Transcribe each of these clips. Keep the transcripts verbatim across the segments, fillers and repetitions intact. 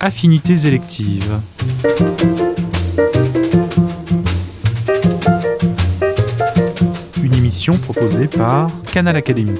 Affinités électives. Une émission proposée par Canal Académie.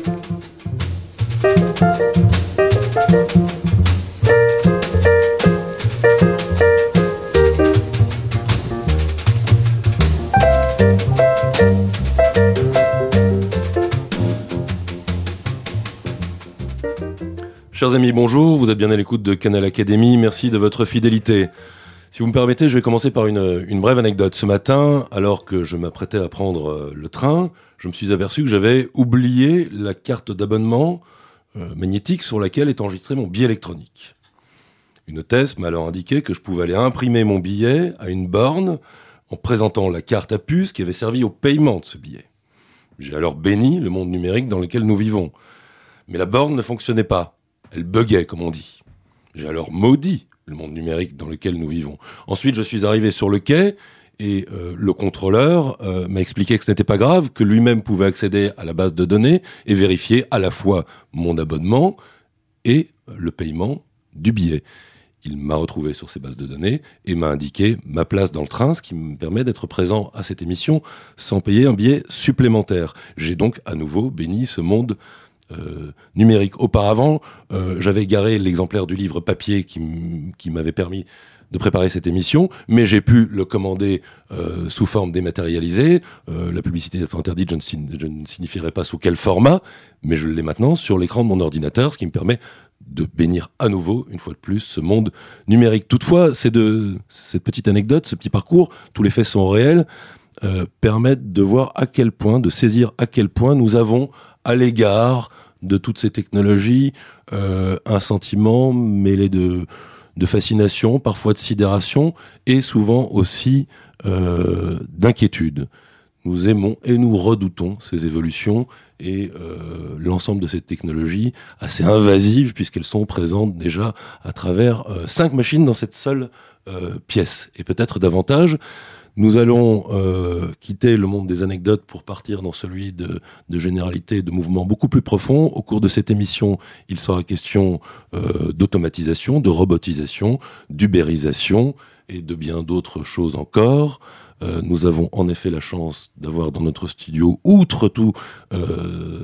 Chers amis, bonjour, vous êtes bien à l'écoute de Canal Académie, merci de votre fidélité. Si vous me permettez, je vais commencer par une, une brève anecdote. Ce matin, alors que je m'apprêtais à prendre le train, je me suis aperçu que j'avais oublié la carte d'abonnement euh, magnétique sur laquelle est enregistré mon billet électronique. Une hôtesse m'a alors indiqué que je pouvais aller imprimer mon billet à une borne en présentant la carte à puce qui avait servi au paiement de ce billet. J'ai alors béni le monde numérique dans lequel nous vivons. Mais la borne ne fonctionnait pas. Elle buguait, comme on dit. J'ai alors maudit le monde numérique dans lequel nous vivons. Ensuite, je suis arrivé sur le quai et euh, le contrôleur euh, m'a expliqué que ce n'était pas grave, que lui-même pouvait accéder à la base de données et vérifier à la fois mon abonnement et le paiement du billet. Il m'a retrouvé sur ces bases de données et m'a indiqué ma place dans le train, ce qui me permet d'être présent à cette émission sans payer un billet supplémentaire. J'ai donc à nouveau béni ce monde Euh, numérique. Auparavant, euh, j'avais garé l'exemplaire du livre papier qui, m- qui m'avait permis de préparer cette émission, mais j'ai pu le commander euh, sous forme dématérialisée. Euh, la publicité étant interdite, je ne, sign- je ne signifierai pas sous quel format, mais je l'ai maintenant sur l'écran de mon ordinateur, ce qui me permet de bénir à nouveau, une fois de plus, ce monde numérique. Toutefois, c'est de, cette petite anecdote, ce petit parcours, tous les faits sont réels, euh, permettent de voir à quel point, de saisir à quel point nous avons à l'égard de toutes ces technologies, euh, un sentiment mêlé de, de fascination, parfois de sidération, et souvent aussi euh, d'inquiétude. Nous aimons et nous redoutons ces évolutions et euh, l'ensemble de ces technologies assez invasives, puisqu'elles sont présentes déjà à travers euh, cinq machines dans cette seule euh, pièce, et peut-être davantage. Nous allons euh, quitter le monde des anecdotes pour partir dans celui de, de généralités, de mouvements beaucoup plus profonds. Au cours de cette émission, il sera question euh, d'automatisation, de robotisation, d'ubérisation et de bien d'autres choses encore. Euh, nous avons en effet la chance d'avoir dans notre studio, outre tout, euh,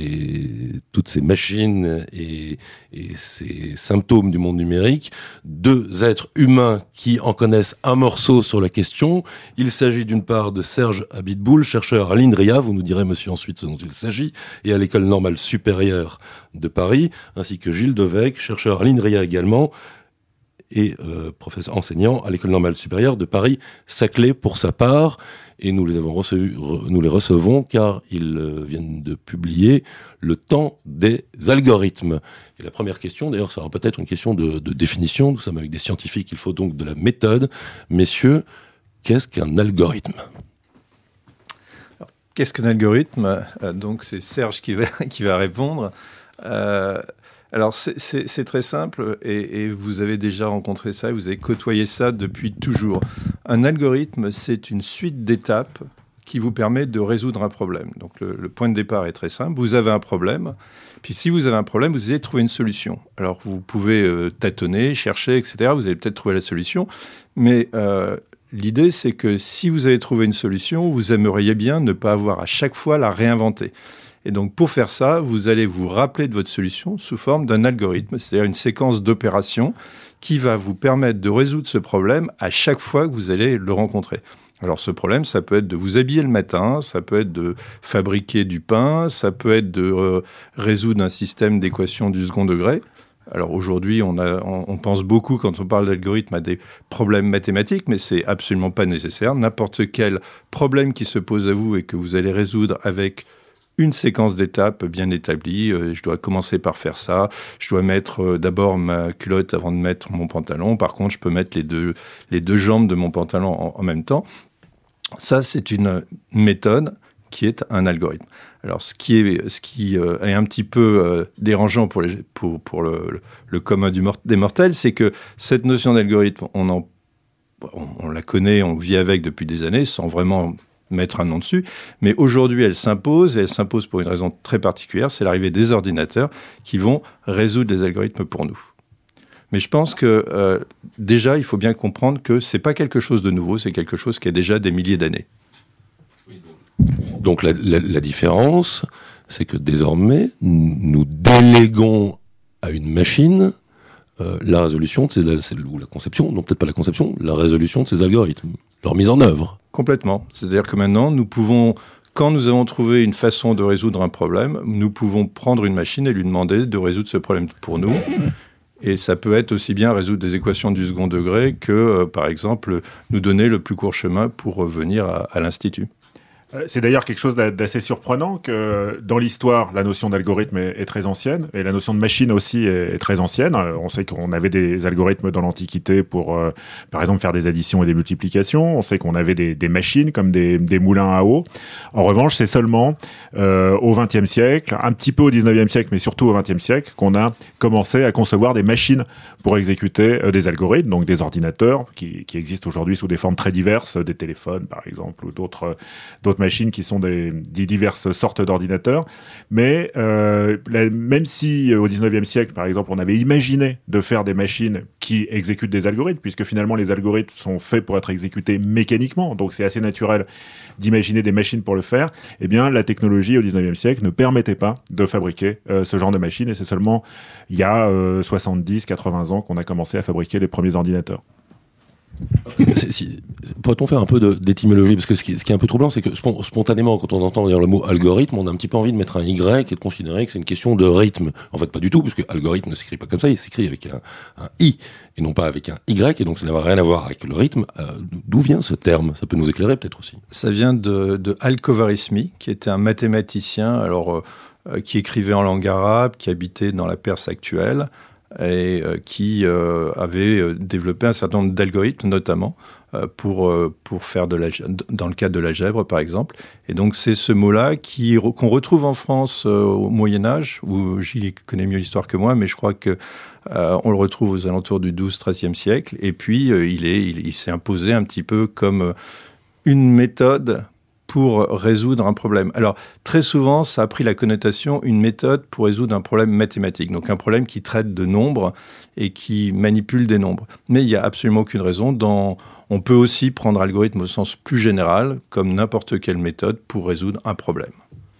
ces, toutes ces machines et, et ces symptômes du monde numérique, deux êtres humains qui en connaissent un morceau sur la question. Il s'agit d'une part de Serge Abitboul, chercheur à l'INRIA, vous nous direz monsieur ensuite ce dont il s'agit, et à l'École normale supérieure de Paris, ainsi que Gilles Devecq, chercheur à l'INRIA également, et euh, professeur enseignant à l'École normale supérieure de Paris-Saclay pour sa part, et nous les avons reçus, re, nous les recevons car ils euh, viennent de publier Le temps des algorithmes. Et la première question, d'ailleurs, sera peut-être une question de, de définition. Nous sommes avec des scientifiques, il faut donc de la méthode. Messieurs, qu'est-ce qu'un algorithme ? Alors, qu'est-ce qu'un algorithme ? euh, Donc c'est Serge qui va, qui va répondre. Euh, Alors, c'est, c'est, c'est très simple et, et vous avez déjà rencontré ça, vous avez côtoyé ça depuis toujours. Un algorithme, c'est une suite d'étapes qui vous permet de résoudre un problème. Donc, le, le point de départ est très simple. Vous avez un problème, puis si vous avez un problème, vous allez trouver une solution. Alors, vous pouvez euh, tâtonner, chercher, et cetera. Vous allez peut-être trouver la solution, mais euh, l'idée, c'est que si vous avez trouvé une solution, vous aimeriez bien ne pas avoir à chaque fois la réinventer. Et donc, pour faire ça, vous allez vous rappeler de votre solution sous forme d'un algorithme, c'est-à-dire une séquence d'opérations qui va vous permettre de résoudre ce problème à chaque fois que vous allez le rencontrer. Alors, ce problème, ça peut être de vous habiller le matin, ça peut être de fabriquer du pain, ça peut être de euh, résoudre un système d'équation du second degré. Alors, aujourd'hui, on, a, on, on pense beaucoup, quand on parle d'algorithme, à des problèmes mathématiques, mais c'est absolument pas nécessaire. N'importe quel problème qui se pose à vous et que vous allez résoudre avec une séquence d'étapes bien établie. Euh, je dois commencer par faire ça. Je dois mettre euh, d'abord ma culotte avant de mettre mon pantalon. Par contre, je peux mettre les deux, les deux jambes de mon pantalon en, en même temps. Ça, c'est une méthode qui est un algorithme. Alors, ce qui est, ce qui, euh, est un petit peu euh, dérangeant pour, les, pour, pour le, le, le commun du mort, des mortels, c'est que cette notion d'algorithme, on, en, on, on la connaît, on vit avec depuis des années, sans vraiment mettre un nom dessus, mais aujourd'hui elle s'impose, et elle s'impose pour une raison très particulière, c'est l'arrivée des ordinateurs qui vont résoudre les algorithmes pour nous. Mais je pense que euh, déjà, il faut bien comprendre que c'est pas quelque chose de nouveau, c'est quelque chose qui a déjà des milliers d'années. Donc la, la, la différence, c'est que désormais, nous déléguons à une machine euh, la résolution, de ces, c'est, ou la conception, non peut-être pas la conception, la résolution de ces algorithmes, leur mise en œuvre. Complètement. C'est-à-dire que maintenant, nous pouvons, quand nous avons trouvé une façon de résoudre un problème, nous pouvons prendre une machine et lui demander de résoudre ce problème pour nous. Et ça peut être aussi bien résoudre des équations du second degré que, euh, par exemple, nous donner le plus court chemin pour venir à, à l'Institut. C'est d'ailleurs quelque chose d'assez surprenant que dans l'histoire, la notion d'algorithme est, est très ancienne et la notion de machine aussi est, est très ancienne. On sait qu'on avait des algorithmes dans l'Antiquité pour, euh, par exemple, faire des additions et des multiplications. On sait qu'on avait des, des machines comme des, des moulins à eau. En revanche, c'est seulement euh, au vingtième siècle, un petit peu au dix-neuvième siècle, mais surtout au vingtième siècle, qu'on a commencé à concevoir des machines pour exécuter euh, des algorithmes, donc des ordinateurs qui, qui existent aujourd'hui sous des formes très diverses, des téléphones par exemple, ou d'autres, d'autres machines qui sont des, des diverses sortes d'ordinateurs. Mais euh, la, même si euh, au dix-neuvième siècle, par exemple, on avait imaginé de faire des machines qui exécutent des algorithmes, puisque finalement les algorithmes sont faits pour être exécutés mécaniquement, donc c'est assez naturel d'imaginer des machines pour le faire, eh bien la technologie au dix-neuvième siècle ne permettait pas de fabriquer euh, ce genre de machines, et c'est seulement il y a euh, soixante-dix à quatre-vingts ans qu'on a commencé à fabriquer les premiers ordinateurs. C'est, si, pourrait-on faire un peu de, d'étymologie, parce que ce qui, ce qui est un peu troublant, c'est que spontanément, quand on entend dire le mot algorithme, on a un petit peu envie de mettre un Y et de considérer que c'est une question de rythme. En fait, pas du tout, parce que algorithme ne s'écrit pas comme ça, il s'écrit avec un, un I et non pas avec un Y, et donc ça n'a rien à voir avec le rythme. Euh, d'où vient ce terme ? Ça peut nous éclairer peut-être aussi. Ça vient de, de Al-Khwarizmi, qui était un mathématicien, alors euh, qui écrivait en langue arabe, qui habitait dans la Perse actuelle, et euh, qui euh, avait euh, développé un certain nombre d'algorithmes, notamment euh, pour, euh, pour faire de la, dans le cadre de l'algèbre, par exemple. Et donc, c'est ce mot-là qui, qu'on retrouve en France euh, au Moyen-Âge, où Gilles connaît mieux l'histoire que moi, mais je crois que euh, on le retrouve aux alentours du douzième treizième siècle. Et puis, euh, il, est, il, il s'est imposé un petit peu comme une méthode pour résoudre un problème. Alors, très souvent, ça a pris la connotation une méthode pour résoudre un problème mathématique, donc un problème qui traite de nombres et qui manipule des nombres. Mais il n'y a absolument aucune raison. Dans... On peut aussi prendre algorithme au sens plus général, comme n'importe quelle méthode pour résoudre un problème.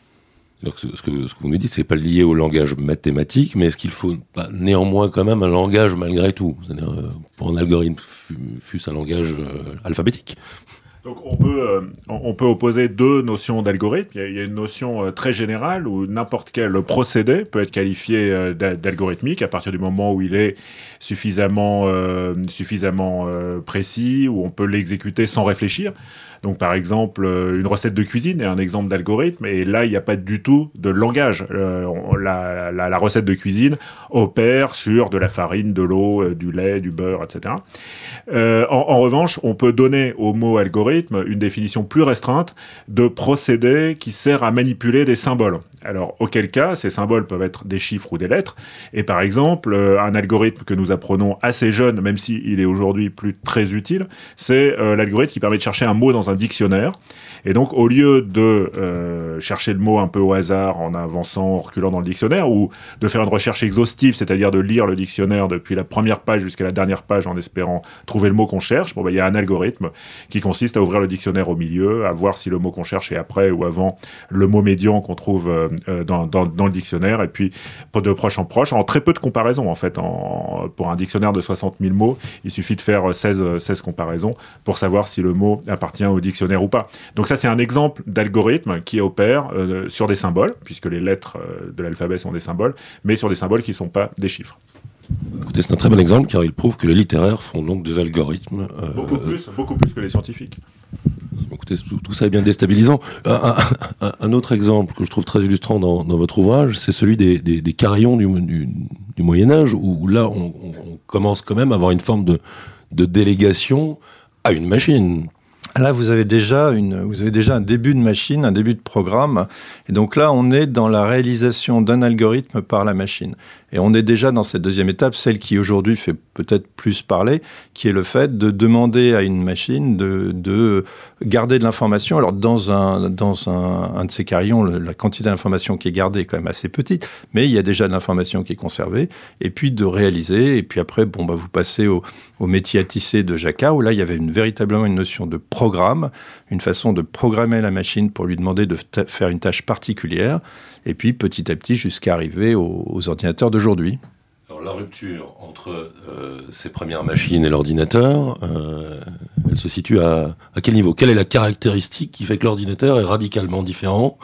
Donc, ce, que, ce que vous nous dites, c'est pas lié au langage mathématique, mais est-ce qu'il faut pas, néanmoins quand même un langage malgré tout ? C'est-à-dire, euh, pour un algorithme, fût-ce un langage euh, alphabétique ? Donc on peut, euh, on peut opposer deux notions d'algorithme. Il y a, il y a une notion euh, très générale où n'importe quel procédé peut être qualifié euh, d'algorithmique à partir du moment où il est suffisamment, euh, suffisamment euh, précis, où on peut l'exécuter sans réfléchir. Donc, par exemple, une recette de cuisine est un exemple d'algorithme, et là, il n'y a pas du tout de langage. Euh, la, la, la recette de cuisine opère sur de la farine, de l'eau, du lait, du beurre, et cetera. Euh, en, en revanche, on peut donner au mot algorithme une définition plus restreinte de procédé qui sert à manipuler des symboles. Alors, auquel cas, ces symboles peuvent être des chiffres ou des lettres. Et par exemple, euh, un algorithme que nous apprenons assez jeune, même s'il est aujourd'hui plus très utile, c'est euh, l'algorithme qui permet de chercher un mot dans un dictionnaire. Et donc, au lieu de euh, chercher le mot un peu au hasard en avançant, en reculant dans le dictionnaire, ou de faire une recherche exhaustive, c'est-à-dire de lire le dictionnaire depuis la première page jusqu'à la dernière page en espérant trouver le mot qu'on cherche, bon, ben, il y a un algorithme qui consiste à ouvrir le dictionnaire au milieu, à voir si le mot qu'on cherche est après ou avant le mot médian qu'on trouve euh, dans, dans, dans le dictionnaire, et puis de proche en proche, en très peu de comparaisons en fait. En, pour un dictionnaire de soixante mille mots, il suffit de faire seize, seize comparaisons pour savoir si le mot appartient au dictionnaire ou pas. Donc ça, c'est un exemple d'algorithme qui opère euh, sur des symboles, puisque les lettres euh, de l'alphabet sont des symboles, mais sur des symboles qui ne sont pas des chiffres. Écoutez, c'est un très bon exemple, car il prouve que les littéraires font donc des algorithmes. Euh, beaucoup plus, beaucoup plus que les scientifiques. Écoutez, tout, tout ça est bien déstabilisant. Un, un, un autre exemple que je trouve très illustrant dans, dans votre ouvrage, c'est celui des, des, des carillons du, du, du Moyen-Âge, où, où là, on, on commence quand même à avoir une forme de, de délégation à une machine. Là, vous avez déjà une, vous avez déjà un début de machine, un début de programme. Et donc là, on est dans la réalisation d'un algorithme par la machine. Et on est déjà dans cette deuxième étape, celle qui aujourd'hui fait peut-être plus parler, qui est le fait de demander à une machine de, de garder de l'information. Alors, dans un, dans un, un de ces carillons, le, la quantité d'information qui est gardée est quand même assez petite, mais il y a déjà de l'information qui est conservée. Et puis, de réaliser. Et puis après, bon, bah, vous passez au, au métier à tisser de Jacquard, où là, il y avait une, véritablement une notion de programme, une façon de programmer la machine pour lui demander de ta- faire une tâche particulière, et puis petit à petit jusqu'à arriver aux, aux ordinateurs d'aujourd'hui. Alors la rupture entre euh, ces premières machines et l'ordinateur, euh, elle se situe à, à quel niveau ? Quelle est la caractéristique qui fait que l'ordinateur est radicalement différent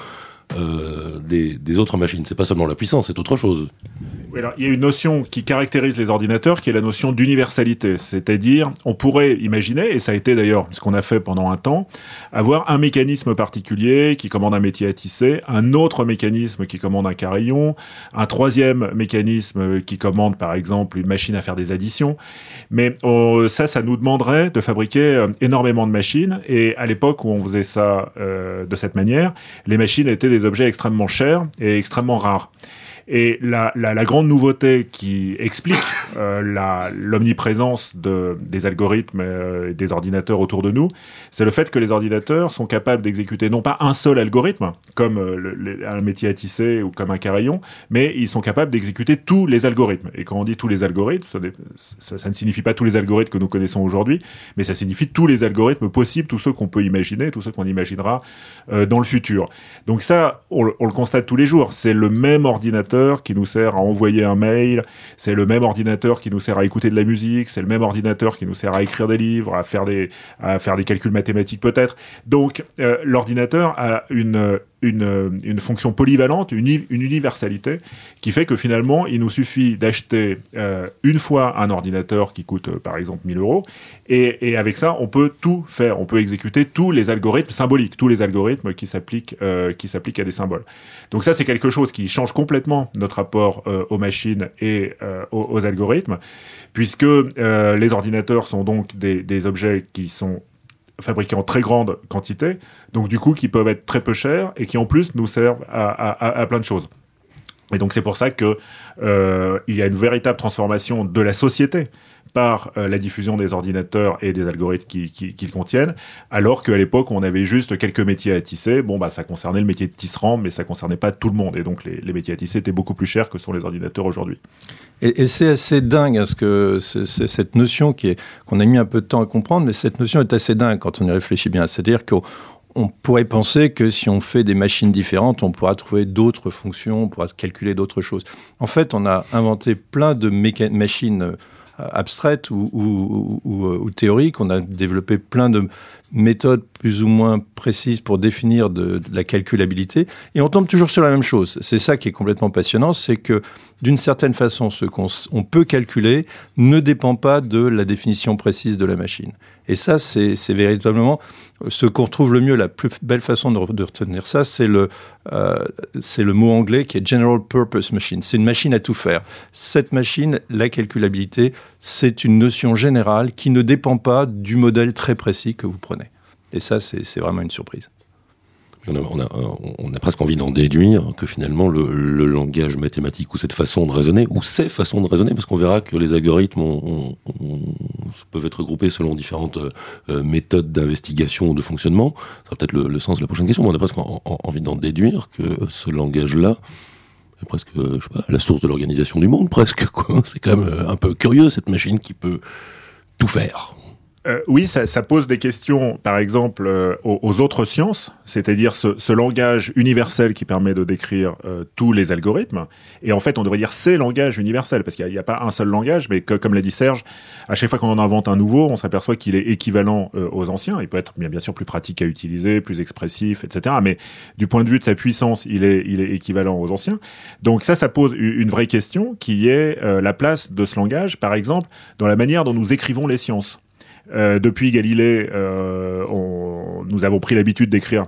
euh, des, des autres machines ? C'est pas seulement la puissance, c'est autre chose. Oui, alors, il y a une notion qui caractérise les ordinateurs, qui est la notion d'universalité. C'est-à-dire, on pourrait imaginer, et ça a été d'ailleurs ce qu'on a fait pendant un temps, avoir un mécanisme particulier qui commande un métier à tisser, un autre mécanisme qui commande un carillon, un troisième mécanisme qui commande, par exemple, une machine à faire des additions. Mais euh, ça, ça nous demanderait de fabriquer euh, énormément de machines. Et à l'époque où on faisait ça euh, de cette manière, les machines étaient des objets extrêmement chers et extrêmement rares. Et la, la, la grande nouveauté qui explique euh, la, l'omniprésence de, des algorithmes euh, et des ordinateurs autour de nous, c'est le fait que les ordinateurs sont capables d'exécuter non pas un seul algorithme, comme euh, le, le, un métier à tisser ou comme un carillon, mais ils sont capables d'exécuter tous les algorithmes. Et quand on dit tous les algorithmes, ça, ça, ça ne signifie pas tous les algorithmes que nous connaissons aujourd'hui, mais ça signifie tous les algorithmes possibles, tous ceux qu'on peut imaginer, tous ceux qu'on imaginera euh, dans le futur. Donc ça, on, on le constate tous les jours. C'est le même ordinateur qui nous sert à envoyer un mail, c'est le même ordinateur qui nous sert à écouter de la musique, c'est le même ordinateur qui nous sert à écrire des livres, à faire des, à faire des calculs mathématiques peut-être. Donc euh, l'ordinateur a une, une, une fonction polyvalente, une, une universalité qui fait que finalement il nous suffit d'acheter euh, une fois un ordinateur qui coûte euh, par exemple mille euros et, et avec ça on peut tout faire, on peut exécuter tous les algorithmes symboliques, tous les algorithmes qui s'appliquent, euh, qui s'appliquent à des symboles. Donc ça c'est quelque chose qui change complètement notre rapport euh, aux machines et euh, aux, aux algorithmes, puisque euh, les ordinateurs sont donc des, des objets qui sont fabriqués en très grande quantité, donc du coup qui peuvent être très peu chers et qui en plus nous servent à, à, à plein de choses. Et donc c'est pour ça que euh, il y a une véritable transformation de la société par euh, la diffusion des ordinateurs et des algorithmes qui, qui, qui le contiennent, alors qu'à l'époque, on avait juste quelques métiers à tisser. Bon, bah, ça concernait le métier de tisserand, mais ça concernait pas tout le monde. Et donc, les, les métiers à tisser étaient beaucoup plus chers que sont les ordinateurs aujourd'hui. Et, et c'est assez dingue, parce que c'est, c'est cette notion qui est, qu'on a mis un peu de temps à comprendre, mais cette notion est assez dingue quand on y réfléchit bien. C'est-à-dire qu'on on pourrait penser que si on fait des machines différentes, on pourra trouver d'autres fonctions, on pourra calculer d'autres choses. En fait, on a inventé plein de méca- machines abstraites ou, ou, ou, ou théoriques. On a développé plein de méthodes plus ou moins précises pour définir de, de la calculabilité. Et on tombe toujours sur la même chose. C'est ça qui est complètement passionnant, c'est que d'une certaine façon, ce qu'on on peut calculer ne dépend pas de la définition précise de la machine. Et ça, c'est, c'est véritablement ce qu'on retrouve le mieux. La plus belle façon de, de retenir ça, c'est le, euh, c'est le mot anglais qui est General Purpose Machine. C'est une machine à tout faire. Cette machine, la calculabilité, c'est une notion générale qui ne dépend pas du modèle très précis que vous prenez. Et ça, c'est, c'est vraiment une surprise. On a, on, a, on a presque envie d'en déduire que finalement le, le langage mathématique ou cette façon de raisonner, ou ces façons de raisonner, parce qu'on verra que les algorithmes ont, ont, ont, peuvent être groupés selon différentes euh, méthodes d'investigation ou de fonctionnement, ça sera peut-être le, le sens de la prochaine question, mais on a presque en, en, envie d'en déduire que ce langage-là est presque, je sais pas, la source de l'organisation du monde, presque, quoi. C'est quand même un peu curieux, cette machine qui peut tout faire. Euh, oui, ça, ça pose des questions, par exemple, euh, aux, aux autres sciences, c'est-à-dire ce, ce langage universel qui permet de décrire euh, tous les algorithmes. Et en fait, on devrait dire ces langages universels, parce qu'il n'y a, a pas un seul langage, mais que, comme l'a dit Serge, à chaque fois qu'on en invente un nouveau, on s'aperçoit qu'il est équivalent euh, aux anciens. Il peut être bien, bien sûr plus pratique à utiliser, plus expressif, et cetera. Mais du point de vue de sa puissance, il est, il est équivalent aux anciens. Donc ça, ça pose une vraie question qui est euh, la place de ce langage, par exemple, dans la manière dont nous écrivons les sciences. Euh, depuis Galilée, euh, on, nous avons pris l'habitude d'écrire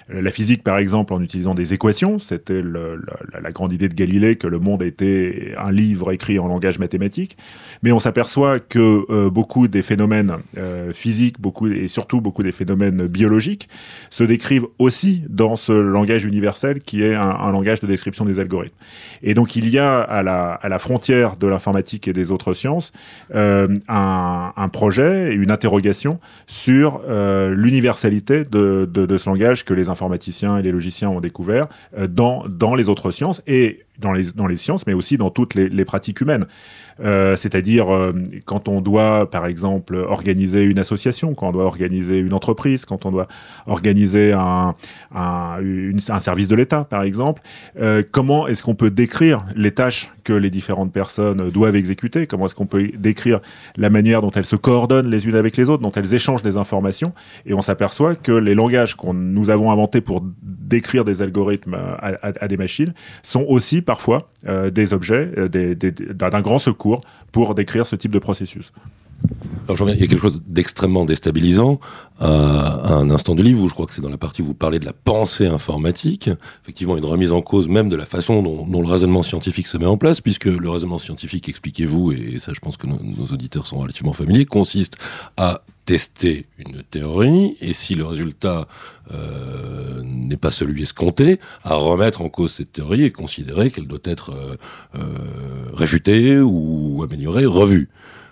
la physique, par exemple, en utilisant des équations. C'était le, la, la grande idée de Galilée que le monde était un livre écrit en langage mathématique. Mais on s'aperçoit que euh, beaucoup des phénomènes euh, physiques, beaucoup et surtout beaucoup des phénomènes biologiques se décrivent aussi dans ce langage universel qui est un, un langage de description des algorithmes. Et donc il y a à la, à la frontière de l'informatique et des autres sciences euh, un, un projet et une interrogation sur euh, l'universalité de, de, de ce langage que les informaticiens et les logiciens ont découvert euh, dans, dans les autres sciences et dans les, dans les sciences, mais aussi dans toutes les, les pratiques humaines. Euh, c'est-à-dire euh, quand on doit, par exemple, organiser une association, quand on doit organiser une entreprise, quand on doit organiser un, un, une, un service de l'État, par exemple, euh, comment est-ce qu'on peut décrire les tâches que les différentes personnes doivent exécuter? Comment est-ce qu'on peut décrire la manière dont elles se coordonnent les unes avec les autres, dont elles échangent des informations? Et on s'aperçoit que les langages que nous avons inventés pour décrire des algorithmes à, à, à des machines sont aussi parfois euh, des objets euh, des, des, d'un grand secours pour décrire ce type de processus. Alors je reviens, il y a quelque chose d'extrêmement déstabilisant à, à un instant du livre où je crois que c'est dans la partie où vous parlez de la pensée informatique, effectivement une remise en cause même de la façon dont, dont le raisonnement scientifique se met en place, puisque le raisonnement scientifique, expliquez-vous, et ça je pense que nos, nos auditeurs sont relativement familiers, consiste à tester une théorie, et si le résultat euh, n'est pas celui escompté, à remettre en cause cette théorie et considérer qu'elle doit être euh, euh, réfutée ou améliorée, revue.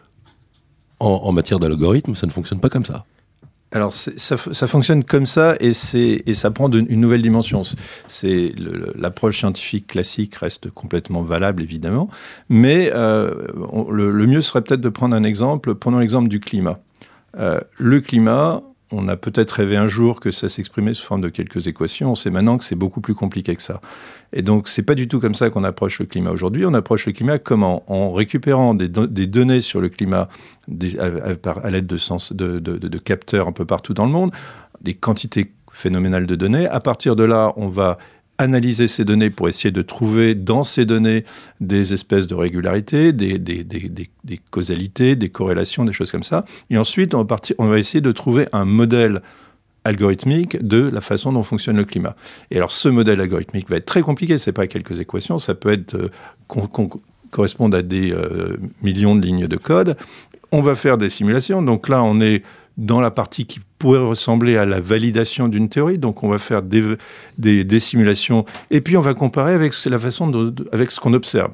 En, en matière d'algorithme, ça ne fonctionne pas comme ça. Alors, c'est, ça, ça fonctionne comme ça et, c'est, et ça prend de, une nouvelle dimension. C'est, le, l'approche scientifique classique reste complètement valable, évidemment, mais euh, on, le, le mieux serait peut-être de prendre un exemple. Prenons l'exemple du climat. Euh, le climat, on a peut-être rêvé un jour que ça s'exprimait sous forme de quelques équations. On sait maintenant que c'est beaucoup plus compliqué que ça. Et donc, c'est pas du tout comme ça qu'on approche le climat aujourd'hui. On approche le climat comment? En récupérant des, do- des données sur le climat des, à, à, à l'aide de, sens, de, de, de, de capteurs un peu partout dans le monde, des quantités phénoménales de données. À partir de là, on va analyser ces données pour essayer de trouver dans ces données des espèces de régularités, des, des, des, des, des causalités, des corrélations, des choses comme ça. Et ensuite, on va, partir, on va essayer de trouver un modèle algorithmique de la façon dont fonctionne le climat. Et alors, ce modèle algorithmique va être très compliqué. C'est pas quelques équations, ça peut être euh, con, con, correspondre à des euh, millions de lignes de code. On va faire des simulations. Donc là, on est dans la partie qui pourrait ressembler à la validation d'une théorie. Donc, on va faire des, des, des simulations. Et puis, on va comparer avec la façon de, de, avec ce qu'on observe.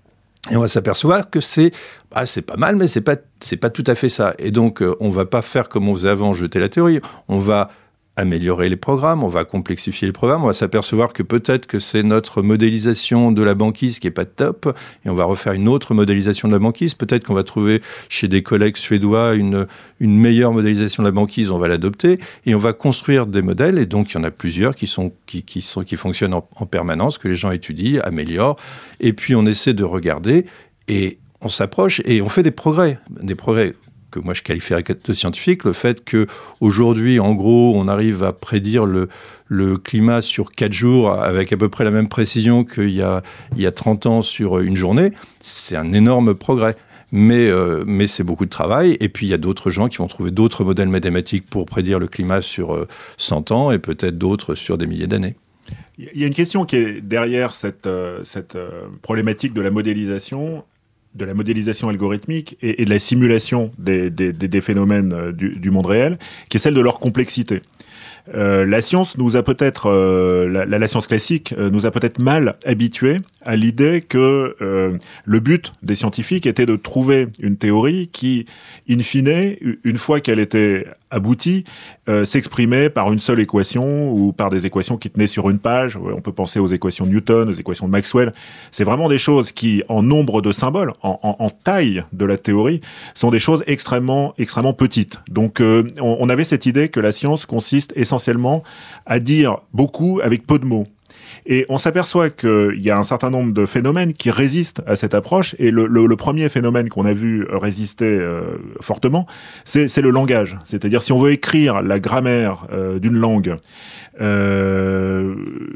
Et on va s'apercevoir que c'est, bah, c'est pas mal, mais c'est pas, c'est pas tout à fait ça. Et donc, euh, on va pas faire comme on faisait avant, jeter la théorie. On va améliorer les programmes, on va complexifier les programmes, on va s'apercevoir que peut-être que c'est notre modélisation de la banquise qui est pas top, et on va refaire une autre modélisation de la banquise. Peut-être qu'on va trouver chez des collègues suédois une, une meilleure modélisation de la banquise, on va l'adopter, et on va construire des modèles, et donc il y en a plusieurs qui, sont, qui, qui, sont, qui fonctionnent en, en permanence, que les gens étudient, améliorent, et puis on essaie de regarder, et on s'approche, et on fait des progrès, des progrès que moi je qualifierais de scientifique, le fait qu'aujourd'hui, en gros, on arrive à prédire le, le climat sur quatre jours avec à peu près la même précision qu'il y a, il y a trente ans sur une journée, c'est un énorme progrès. Mais, euh, mais c'est beaucoup de travail. Et puis, il y a d'autres gens qui vont trouver d'autres modèles mathématiques pour prédire le climat sur euh, cent ans et peut-être d'autres sur des milliers d'années. Il y a une question qui est derrière cette, euh, cette euh, problématique de la modélisation, de la modélisation algorithmique et, et de la simulation des, des, des phénomènes du, du monde réel, qui est celle de leur complexité. Euh, la science nous a peut-être, euh, la, la science classique euh, nous a peut-être mal habitués à l'idée que euh, le but des scientifiques était de trouver une théorie qui, in fine, une fois qu'elle était aboutie, euh, s'exprimait par une seule équation ou par des équations qui tenaient sur une page. On peut penser aux équations de Newton, aux équations de Maxwell. C'est vraiment des choses qui, en nombre de symboles, en, en, en taille de la théorie, sont des choses extrêmement, extrêmement petites. Donc, euh, on, on avait cette idée que la science consiste essentiellement à dire beaucoup avec peu de mots. Et on s'aperçoit qu'il y a un certain nombre de phénomènes qui résistent à cette approche. Et le, le, le premier phénomène qu'on a vu résister euh, fortement, c'est, c'est le langage. C'est-à-dire, si on veut écrire la grammaire euh, d'une langue, euh,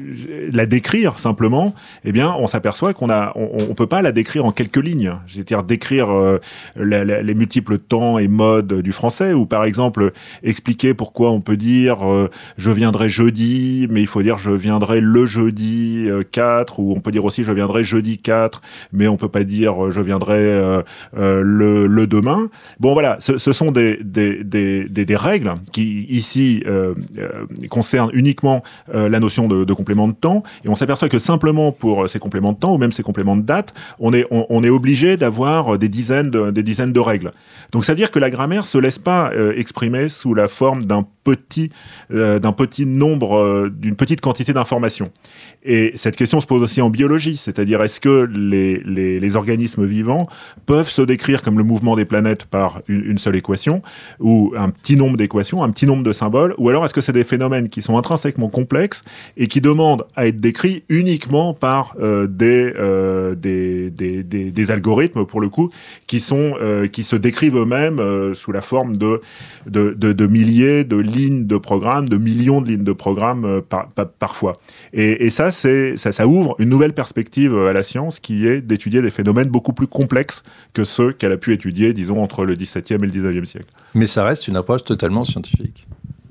la décrire simplement, eh bien, on s'aperçoit qu'on a, on, on peut pas la décrire en quelques lignes. C'est-à-dire décrire euh, la, la, les multiples temps et modes du français, ou par exemple expliquer pourquoi on peut dire euh, je viendrai jeudi, mais il faut dire je viendrai le jeudi euh, quatre, ou on peut dire aussi je viendrai jeudi quatre, mais on peut pas dire euh, je viendrai euh, euh, le, le demain. Bon voilà, ce, ce sont des, des, des, des, des règles qui ici euh, euh, concernent uniquement euh, la notion de, de complément de temps, et on s'aperçoit que simplement pour ces compléments de temps ou même ces compléments de date, on est, on, on est obligé d'avoir des dizaines de, des dizaines de règles. Donc ça veut dire que la grammaire se laisse pas euh, exprimer sous la forme d'un petit, euh, d'un petit nombre, euh, d'une petite quantité d'informations. Et cette question se pose aussi en biologie, c'est-à-dire est-ce que les, les, les organismes vivants peuvent se décrire comme le mouvement des planètes par une, une seule équation, ou un petit nombre d'équations, un petit nombre de symboles, ou alors est-ce que c'est des phénomènes qui sont intrinsèquement complexes et qui demandent à être décrits uniquement par euh, des, euh, des, des, des, des algorithmes, pour le coup, qui, sont, euh, qui se décrivent eux-mêmes euh, sous la forme de, de, de, de milliers de lignes de programmes, de millions de lignes de programmes euh, par, par, parfois. Et, et ça, c'est, ça, ça ouvre une nouvelle perspective à la science, qui est d'étudier des phénomènes beaucoup plus complexes que ceux qu'elle a pu étudier, disons, entre le dix-septième et le dix-neuvième siècle. Mais ça reste une approche totalement scientifique.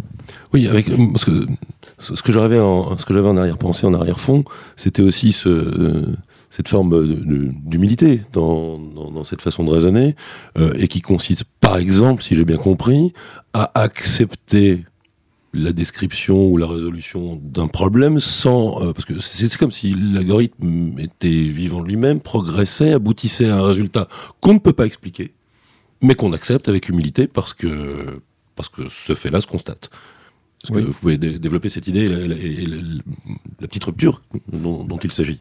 Oui, avec parce que ce que j'avais en ce que j'avais en arrière-pensée, en arrière-fond, c'était aussi ce euh, cette forme de, de, d'humilité dans, dans dans cette façon de raisonner, euh, et qui consiste, par exemple, si j'ai bien compris, à accepter la description ou la résolution d'un problème sans euh, parce que c'est, c'est comme si l'algorithme était vivant de lui-même, progressait, aboutissait à un résultat qu'on ne peut pas expliquer, mais qu'on accepte avec humilité parce que parce que ce fait-là se constate. Est-ce oui. que vous pouvez dé- développer cette idée et la, la, la, la petite rupture dont, dont il s'agit?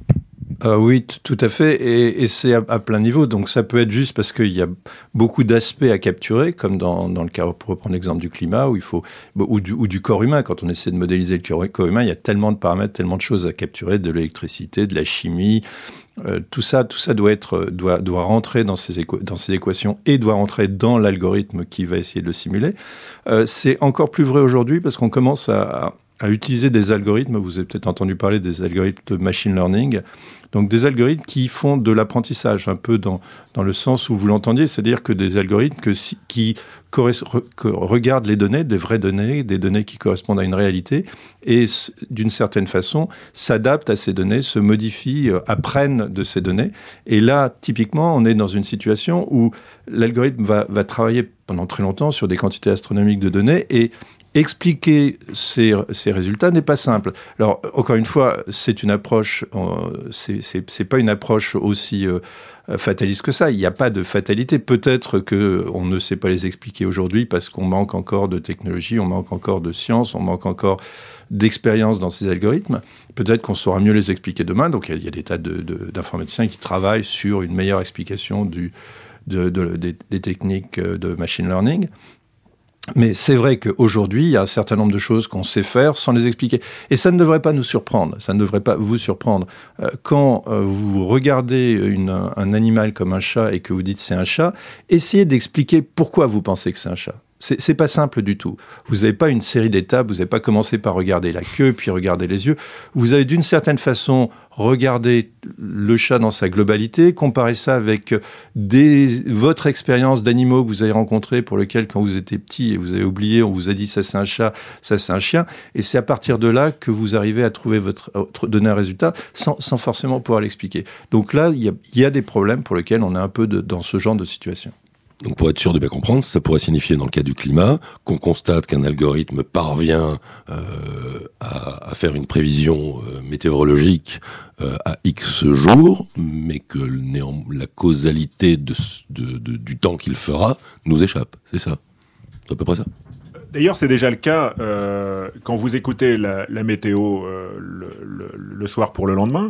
Euh, oui, t- tout à fait, et, et c'est à, à plein niveau. Donc ça peut être juste parce qu'il y a beaucoup d'aspects à capturer, comme dans, dans le cas, pour reprendre l'exemple du climat, où il faut, ou du, ou du corps humain. Quand on essaie de modéliser le corps, corps humain, il y a tellement de paramètres, tellement de choses à capturer, de l'électricité, de la chimie. Euh, tout ça, tout ça doit être, doit, doit rentrer dans ces, équ- dans ces équations et doit rentrer dans l'algorithme qui va essayer de le simuler. Euh, c'est encore plus vrai aujourd'hui parce qu'on commence à, à, à utiliser des algorithmes. Vous avez peut-être entendu parler des algorithmes de machine learning. Donc des algorithmes qui font de l'apprentissage, un peu dans, dans le sens où vous l'entendiez, c'est-à-dire que des algorithmes que, qui corres- que regardent les données, des vraies données, des données qui correspondent à une réalité, et d'une certaine façon s'adaptent à ces données, se modifient, euh, apprennent de ces données. Et là, typiquement, on est dans une situation où l'algorithme va, va travailler pendant très longtemps sur des quantités astronomiques de données, et expliquer ces, ces résultats n'est pas simple. Alors, encore une fois, c'est une approche, euh, c'est, c'est, c'est pas une approche aussi euh, fataliste que ça. Il n'y a pas de fatalité. Peut-être qu'on ne sait pas les expliquer aujourd'hui parce qu'on manque encore de technologie, on manque encore de science, on manque encore d'expérience dans ces algorithmes. Peut-être qu'on saura mieux les expliquer demain. Donc, il y a, il y a des tas de, de, d'informaticiens qui travaillent sur une meilleure explication du, de, de, des, des techniques de machine learning. Mais c'est vrai qu'aujourd'hui, il y a un certain nombre de choses qu'on sait faire sans les expliquer. Et ça ne devrait pas nous surprendre, ça ne devrait pas vous surprendre. Euh, quand euh, vous regardez une, un animal comme un chat et que vous dites c'est un chat, essayez d'expliquer pourquoi vous pensez que c'est un chat. C'est, c'est pas simple du tout. Vous n'avez pas une série d'étapes, vous n'avez pas commencé par regarder la queue, puis regarder les yeux. Vous avez d'une certaine façon regardé le chat dans sa globalité, comparer ça avec des, votre expérience d'animaux que vous avez rencontrés, pour lesquels, quand vous étiez petit et vous avez oublié, on vous a dit ça c'est un chat, ça c'est un chien. Et c'est à partir de là que vous arrivez à trouver votre, à donner un résultat sans, sans forcément pouvoir l'expliquer. Donc là, il y a, il y a des problèmes pour lesquels on est un peu de, dans ce genre de situation. Donc pour être sûr de bien comprendre, ça pourrait signifier dans le cas du climat qu'on constate qu'un algorithme parvient euh, à, à faire une prévision euh, météorologique euh, à X jours, mais que néant, la causalité de, de, de, du temps qu'il fera nous échappe. C'est ça? C'est à peu près ça? D'ailleurs, c'est déjà le cas euh, quand vous écoutez la, la météo euh, le, le, le soir pour le lendemain.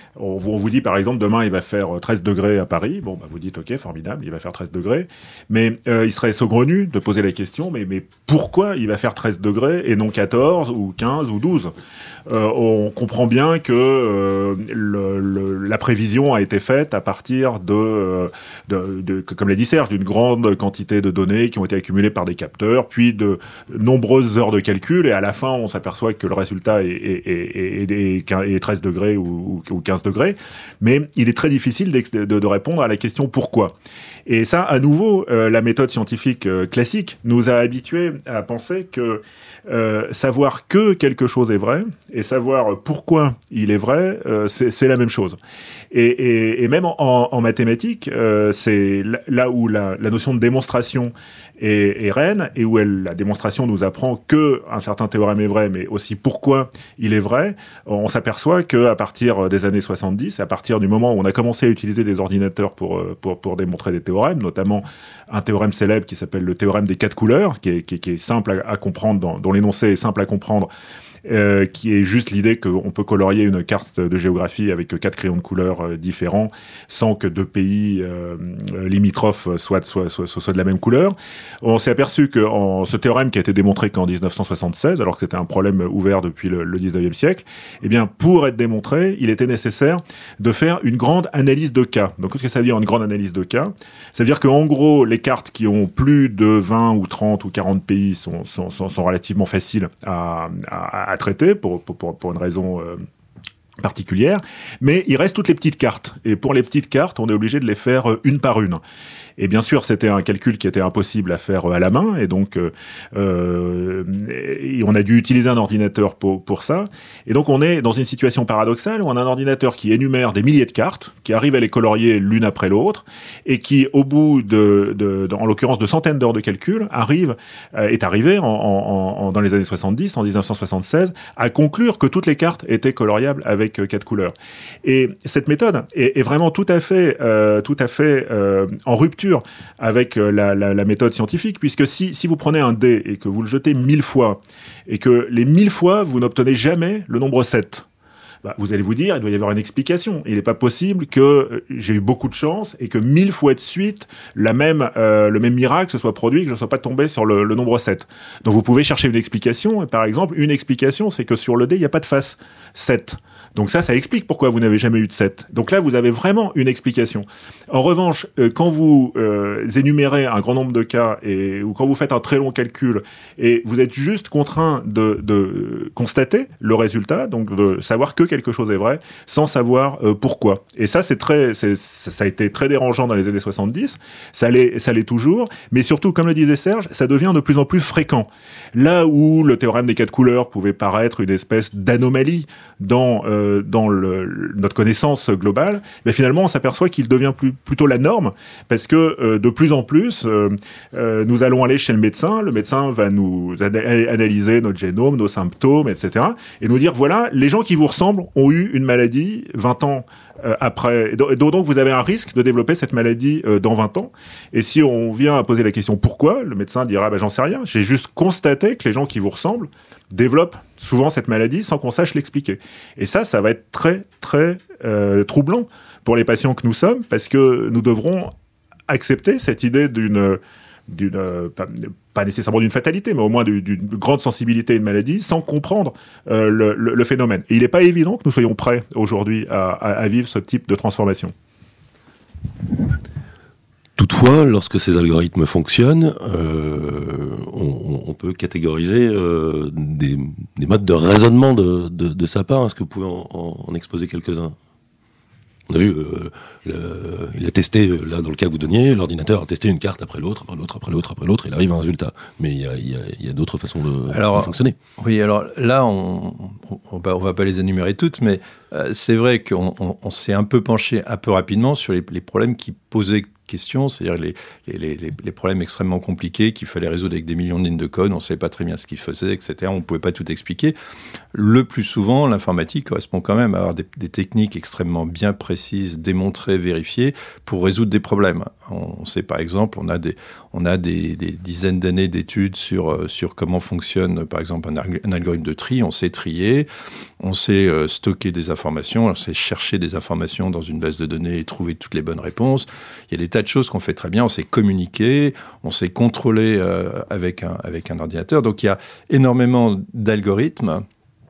On vous, on vous dit par exemple demain il va faire treize degrés à Paris. Bon, bah vous dites ok, formidable, il va faire treize degrés. Mais euh, il serait saugrenu de poser la question, mais, mais pourquoi il va faire treize degrés et non quatorze ou quinze ou douze? euh, On comprend bien que euh, le, le, la prévision a été faite à partir de, de, de, de comme l'a dit Serge, d'une grande quantité de données qui ont été accumulées par des capteurs, puis de nombreuses heures de calcul, et à la fin on s'aperçoit que le résultat est, est, est, est, est, est treize degrés ou, ou quinze degrés, mais il est très difficile de, de répondre à la question pourquoi. Et ça, à nouveau, euh, la méthode scientifique euh, classique nous a habitués à penser que euh, savoir que quelque chose est vrai et savoir pourquoi il est vrai, euh, c'est, c'est la même chose. Et, et, et même en, en mathématiques, euh, c'est là où la, la notion de démonstration est, est reine, et où elle, la démonstration nous apprend que un certain théorème est vrai, mais aussi pourquoi il est vrai. On s'aperçoit que à partir des années soixante-dix, à partir du moment où on a commencé à utiliser des ordinateurs pour pour pour démontrer des théorèmes, notamment un théorème célèbre qui s'appelle le théorème des quatre couleurs, qui est qui est, qui est simple à, à comprendre, dans, dont l'énoncé est simple à comprendre. Euh, qui est juste l'idée qu'on peut colorier une carte de géographie avec quatre crayons de couleurs euh, différents sans que deux pays euh, limitrophes soient, soient, soient, soient de la même couleur. On s'est aperçu que en, ce théorème qui a été démontré qu'en dix-neuf cent soixante-seize, alors que c'était un problème ouvert depuis le, le dix-neuvième siècle, eh bien, pour être démontré, il était nécessaire de faire une grande analyse de cas. Donc, qu'est-ce que ça veut dire une grande analyse de cas? Ça veut dire qu'en gros, les cartes qui ont plus de vingt ou trente ou quarante pays sont, sont, sont, sont relativement faciles à, à à traiter pour, pour, pour une raison euh, particulière, mais il reste toutes les petites cartes. Et pour les petites cartes, on est obligé de les faire une par une. Et bien sûr, c'était un calcul qui était impossible à faire à la main, et donc euh, euh, et on a dû utiliser un ordinateur pour, pour ça. Et donc on est dans une situation paradoxale où on a un ordinateur qui énumère des milliers de cartes, qui arrive à les colorier l'une après l'autre, et qui, au bout de, de, de en l'occurrence de centaines d'heures de calcul, arrive euh, est arrivé en, en, en, dans les années soixante-dix, en dix-neuf cent soixante-seize, à conclure que toutes les cartes étaient coloriables avec euh, quatre couleurs. Et cette méthode est, est vraiment tout à fait, euh, tout à fait euh, en rupture avec la, la, la méthode scientifique, puisque si, si vous prenez un dé et que vous le jetez mille fois, et que les mille fois, vous n'obtenez jamais le nombre sept, bah, vous allez vous dire, il doit y avoir une explication. Il n'est pas possible que euh, j'ai eu beaucoup de chance et que mille fois de suite, la même, euh, le même miracle se soit produit, que je ne sois pas tombé sur le, le nombre sept. Donc vous pouvez chercher une explication, et par exemple, une explication, c'est que sur le dé, il n'y a pas de face sept. Donc ça, ça explique pourquoi vous n'avez jamais eu de sept. Donc là, vous avez vraiment une explication. En revanche, euh, quand vous euh, énumérez un grand nombre de cas, et, ou quand vous faites un très long calcul, et vous êtes juste contraint de, de constater le résultat, donc de savoir que quelque chose est vrai, sans savoir euh, pourquoi. Et ça, c'est très, c'est, ça a été très dérangeant dans les années soixante-dix, ça l'est, ça l'est toujours, mais surtout, comme le disait Serge, ça devient de plus en plus fréquent. Là où le théorème des quatre couleurs pouvait paraître une espèce d'anomalie dans euh, dans le, notre connaissance globale, mais finalement on s'aperçoit qu'il devient plus, plutôt la norme, parce que euh, de plus en plus euh, euh, nous allons aller chez le médecin, le médecin va nous ana- analyser notre génome, nos symptômes, et cetera, et nous dire voilà, les gens qui vous ressemblent ont eu une maladie vingt ans Euh, après, donc vous avez un risque de développer cette maladie euh, dans vingt ans. Et si on vient à poser la question pourquoi, le médecin dira bah, j'en sais rien. J'ai juste constaté que les gens qui vous ressemblent développent souvent cette maladie sans qu'on sache l'expliquer. Et ça, ça va être très très euh, troublant pour les patients que nous sommes, parce que nous devrons accepter cette idée d'une d'une euh, pas, pas nécessairement d'une fatalité, mais au moins d'une, d'une grande sensibilité à une maladie, sans comprendre euh, le, le, le phénomène. Et il n'est pas évident que nous soyons prêts aujourd'hui à, à, à vivre ce type de transformation. Toutefois, lorsque ces algorithmes fonctionnent, euh, on, on peut catégoriser euh, des, des modes de raisonnement de, de, de sa part. Est-ce que vous pouvez en, en, en exposer quelques-uns ? On a vu, euh, le, il a testé, là dans le cas que vous donniez, l'ordinateur a testé une carte après l'autre, après l'autre, après l'autre, après l'autre, il arrive à un résultat. Mais il y a, il y a, il y a d'autres façons de, alors, de fonctionner. Oui, alors là, on on, on, on va pas les énumérer toutes, mais euh, c'est vrai qu'on on, on s'est un peu penché un peu rapidement sur les, les problèmes qui posaient question, c'est-à-dire les, les, les, les problèmes extrêmement compliqués qu'il fallait résoudre avec des millions de lignes de code, on ne savait pas très bien ce qu'ils faisaient, et cetera. On ne pouvait pas tout expliquer. Le plus souvent, l'informatique correspond quand même à avoir des, des techniques extrêmement bien précises, démontrées, vérifiées, pour résoudre des problèmes. On sait par exemple, on a des, on a des, des dizaines d'années d'études sur, sur comment fonctionne par exemple un, un algorithme de tri. On sait trier, on sait euh, stocker des informations, on sait chercher des informations dans une base de données et trouver toutes les bonnes réponses. Il y a des tas de choses qu'on fait très bien. On sait communiquer, on sait contrôler euh, avec, un, avec un ordinateur. Donc il y a énormément d'algorithmes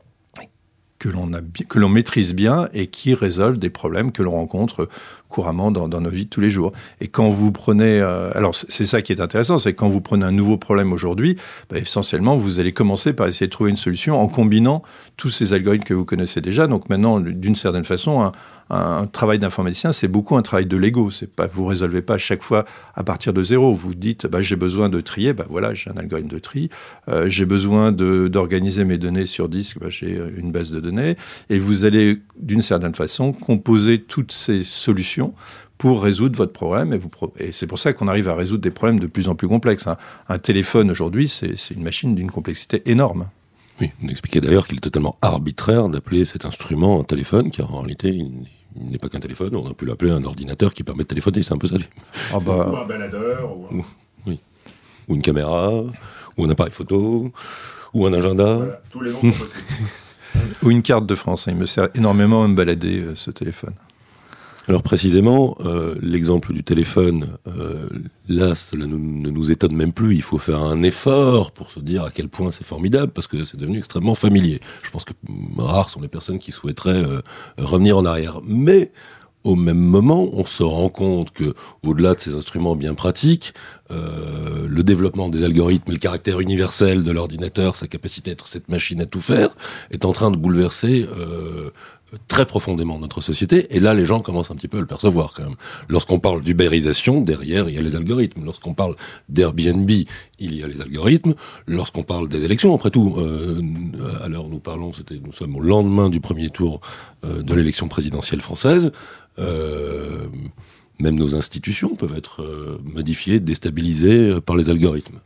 que l'on, a, que l'on maîtrise bien et qui résolvent des problèmes que l'on rencontre couramment dans, dans nos vies de tous les jours. Et quand vous prenez... Euh, alors, c'est ça qui est intéressant, c'est que quand vous prenez un nouveau problème aujourd'hui, bah, essentiellement, vous allez commencer par essayer de trouver une solution en combinant tous ces algorithmes que vous connaissez déjà. Donc maintenant, d'une certaine façon, un, un travail d'informaticien, c'est beaucoup un travail de Lego. C'est pas, vous ne résolvez pas à chaque fois à partir de zéro. Vous dites, bah, j'ai besoin de trier, bah, voilà, j'ai un algorithme de tri. Euh, j'ai besoin de, d'organiser mes données sur disque, bah, j'ai une base de données. Et vous allez, d'une certaine façon, composer toutes ces solutions pour résoudre votre problème. Et, vous pro- et c'est pour ça qu'on arrive à résoudre des problèmes de plus en plus complexes. Un, un téléphone, aujourd'hui, c'est, c'est une machine d'une complexité énorme. Oui, on expliquait d'ailleurs qu'il est totalement arbitraire d'appeler cet instrument un téléphone, car en réalité, il n'est pas qu'un téléphone. On a pu l'appeler un ordinateur qui permet de téléphoner, c'est un peu ça. Ah bah... Ou un baladeur. Ou, un... ou, oui. ou une caméra, ou un appareil photo, ou un agenda. Voilà, tous les noms sont possibles. Ou une carte de France. Il me sert énormément à me balader, euh, ce téléphone. Alors précisément, euh, l'exemple du téléphone, euh, là, cela nous, ne nous étonne même plus. Il faut faire un effort pour se dire à quel point c'est formidable, parce que c'est devenu extrêmement familier. Je pense que rares sont les personnes qui souhaiteraient euh, revenir en arrière. Mais au même moment, on se rend compte que, au-delà de ces instruments bien pratiques, euh, le développement des algorithmes et le caractère universel de l'ordinateur, sa capacité à être cette machine à tout faire, est en train de bouleverser euh, très profondément notre société. Et là, les gens commencent un petit peu à le percevoir quand même. Lorsqu'on parle d'ubérisation, derrière, il y a les algorithmes. Lorsqu'on parle d'Airbnb, il y a les algorithmes. Lorsqu'on parle des élections, après tout, euh, à l'heure où nous parlons, c'était, nous sommes au lendemain du premier tour euh, de l'élection présidentielle française. Euh, même nos institutions peuvent être euh, modifiées, déstabilisées euh, par les algorithmes.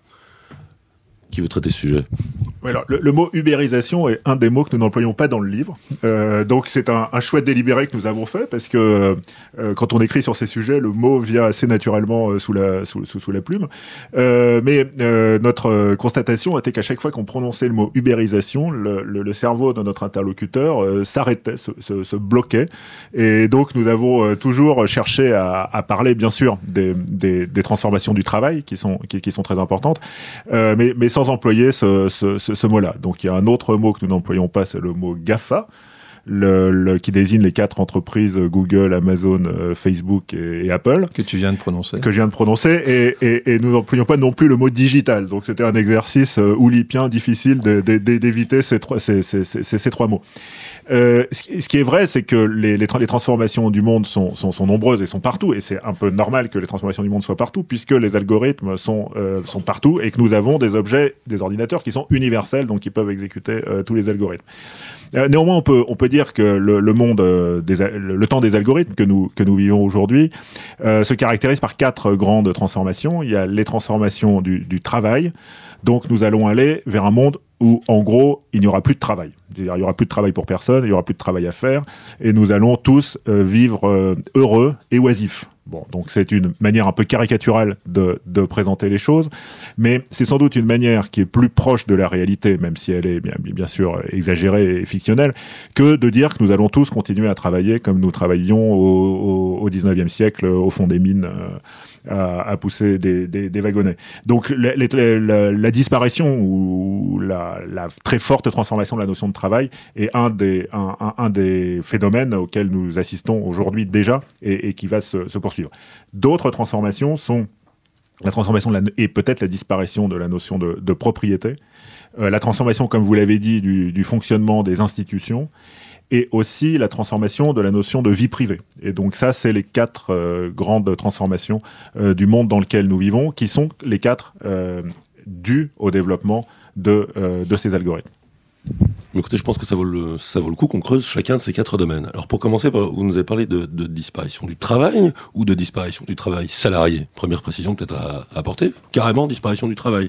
Qui veut traiter ce sujet ? Oui, alors, le, le mot ubérisation est un des mots que nous n'employons pas dans le livre. Euh, donc c'est un, un choix délibéré que nous avons fait parce que euh, quand on écrit sur ces sujets, le mot vient assez naturellement euh, sous, la, sous, sous, sous la plume. Euh, mais euh, notre constatation était qu'à chaque fois qu'on prononçait le mot ubérisation, le, le, le cerveau de notre interlocuteur euh, s'arrêtait, se, se, se bloquait. Et donc nous avons euh, toujours cherché à, à parler, bien sûr, des, des, des transformations du travail qui sont, qui, qui sont très importantes, euh, mais, mais sans employer ce, ce, ce, ce mot-là. Donc il y a un autre mot que nous n'employons pas, c'est le mot GAFA, le, le, qui désigne les quatre entreprises Google, Amazon, euh, Facebook et, et Apple. Que tu viens de prononcer. Que je viens de prononcer. Et, et, et nous n'employons pas non plus le mot digital. Donc c'était un exercice euh, oulipien difficile de, de, de, d'éviter ces trois, ces, ces, ces, ces trois mots. Euh, ce qui est vrai, c'est que les, les, les transformations du monde sont, sont, sont nombreuses et sont partout, et c'est un peu normal que les transformations du monde soient partout, puisque les algorithmes sont, euh, sont partout, et que nous avons des objets, des ordinateurs qui sont universels, donc qui peuvent exécuter euh, tous les algorithmes. Euh, néanmoins, on peut, on peut dire que le, le monde, euh, des, le, le temps des algorithmes que nous, que nous vivons aujourd'hui euh, se caractérise par quatre grandes transformations. Il y a les transformations du, du travail, donc nous allons aller vers un monde où, en gros, il n'y aura plus de travail. C'est-à-dire, il n'y aura plus de travail pour personne, il n'y aura plus de travail à faire, et nous allons tous euh, vivre euh, heureux et oisifs. Bon, donc c'est une manière un peu caricaturale de, de présenter les choses, mais c'est sans doute une manière qui est plus proche de la réalité, même si elle est bien, bien sûr exagérée et fictionnelle, que de dire que nous allons tous continuer à travailler comme nous travaillions au, au, au dix-neuvième siècle, au fond des mines, euh, à, à pousser des, des, des wagonnets. Donc la, la, la, la disparition ou la, la très forte transformation de la notion de travail est un des, un, un, un des phénomènes auxquels nous assistons aujourd'hui déjà et, et qui va se, se poursuivre. D'autres transformations sont la transformation de la, et peut-être la disparition de la notion de, de propriété, euh, la transformation, comme vous l'avez dit, du, du fonctionnement des institutions, et aussi la transformation de la notion de vie privée. Et donc ça, c'est les quatre euh, grandes transformations euh, du monde dans lequel nous vivons, qui sont les quatre euh, dues au développement de, euh, de ces algorithmes. Écoutez, je pense que ça vaut le, ça vaut le coup qu'on creuse chacun de ces quatre domaines. Alors pour commencer, vous nous avez parlé de, de disparition du travail ou de disparition du travail salarié. Première précision peut-être à, à apporter. Carrément disparition du travail.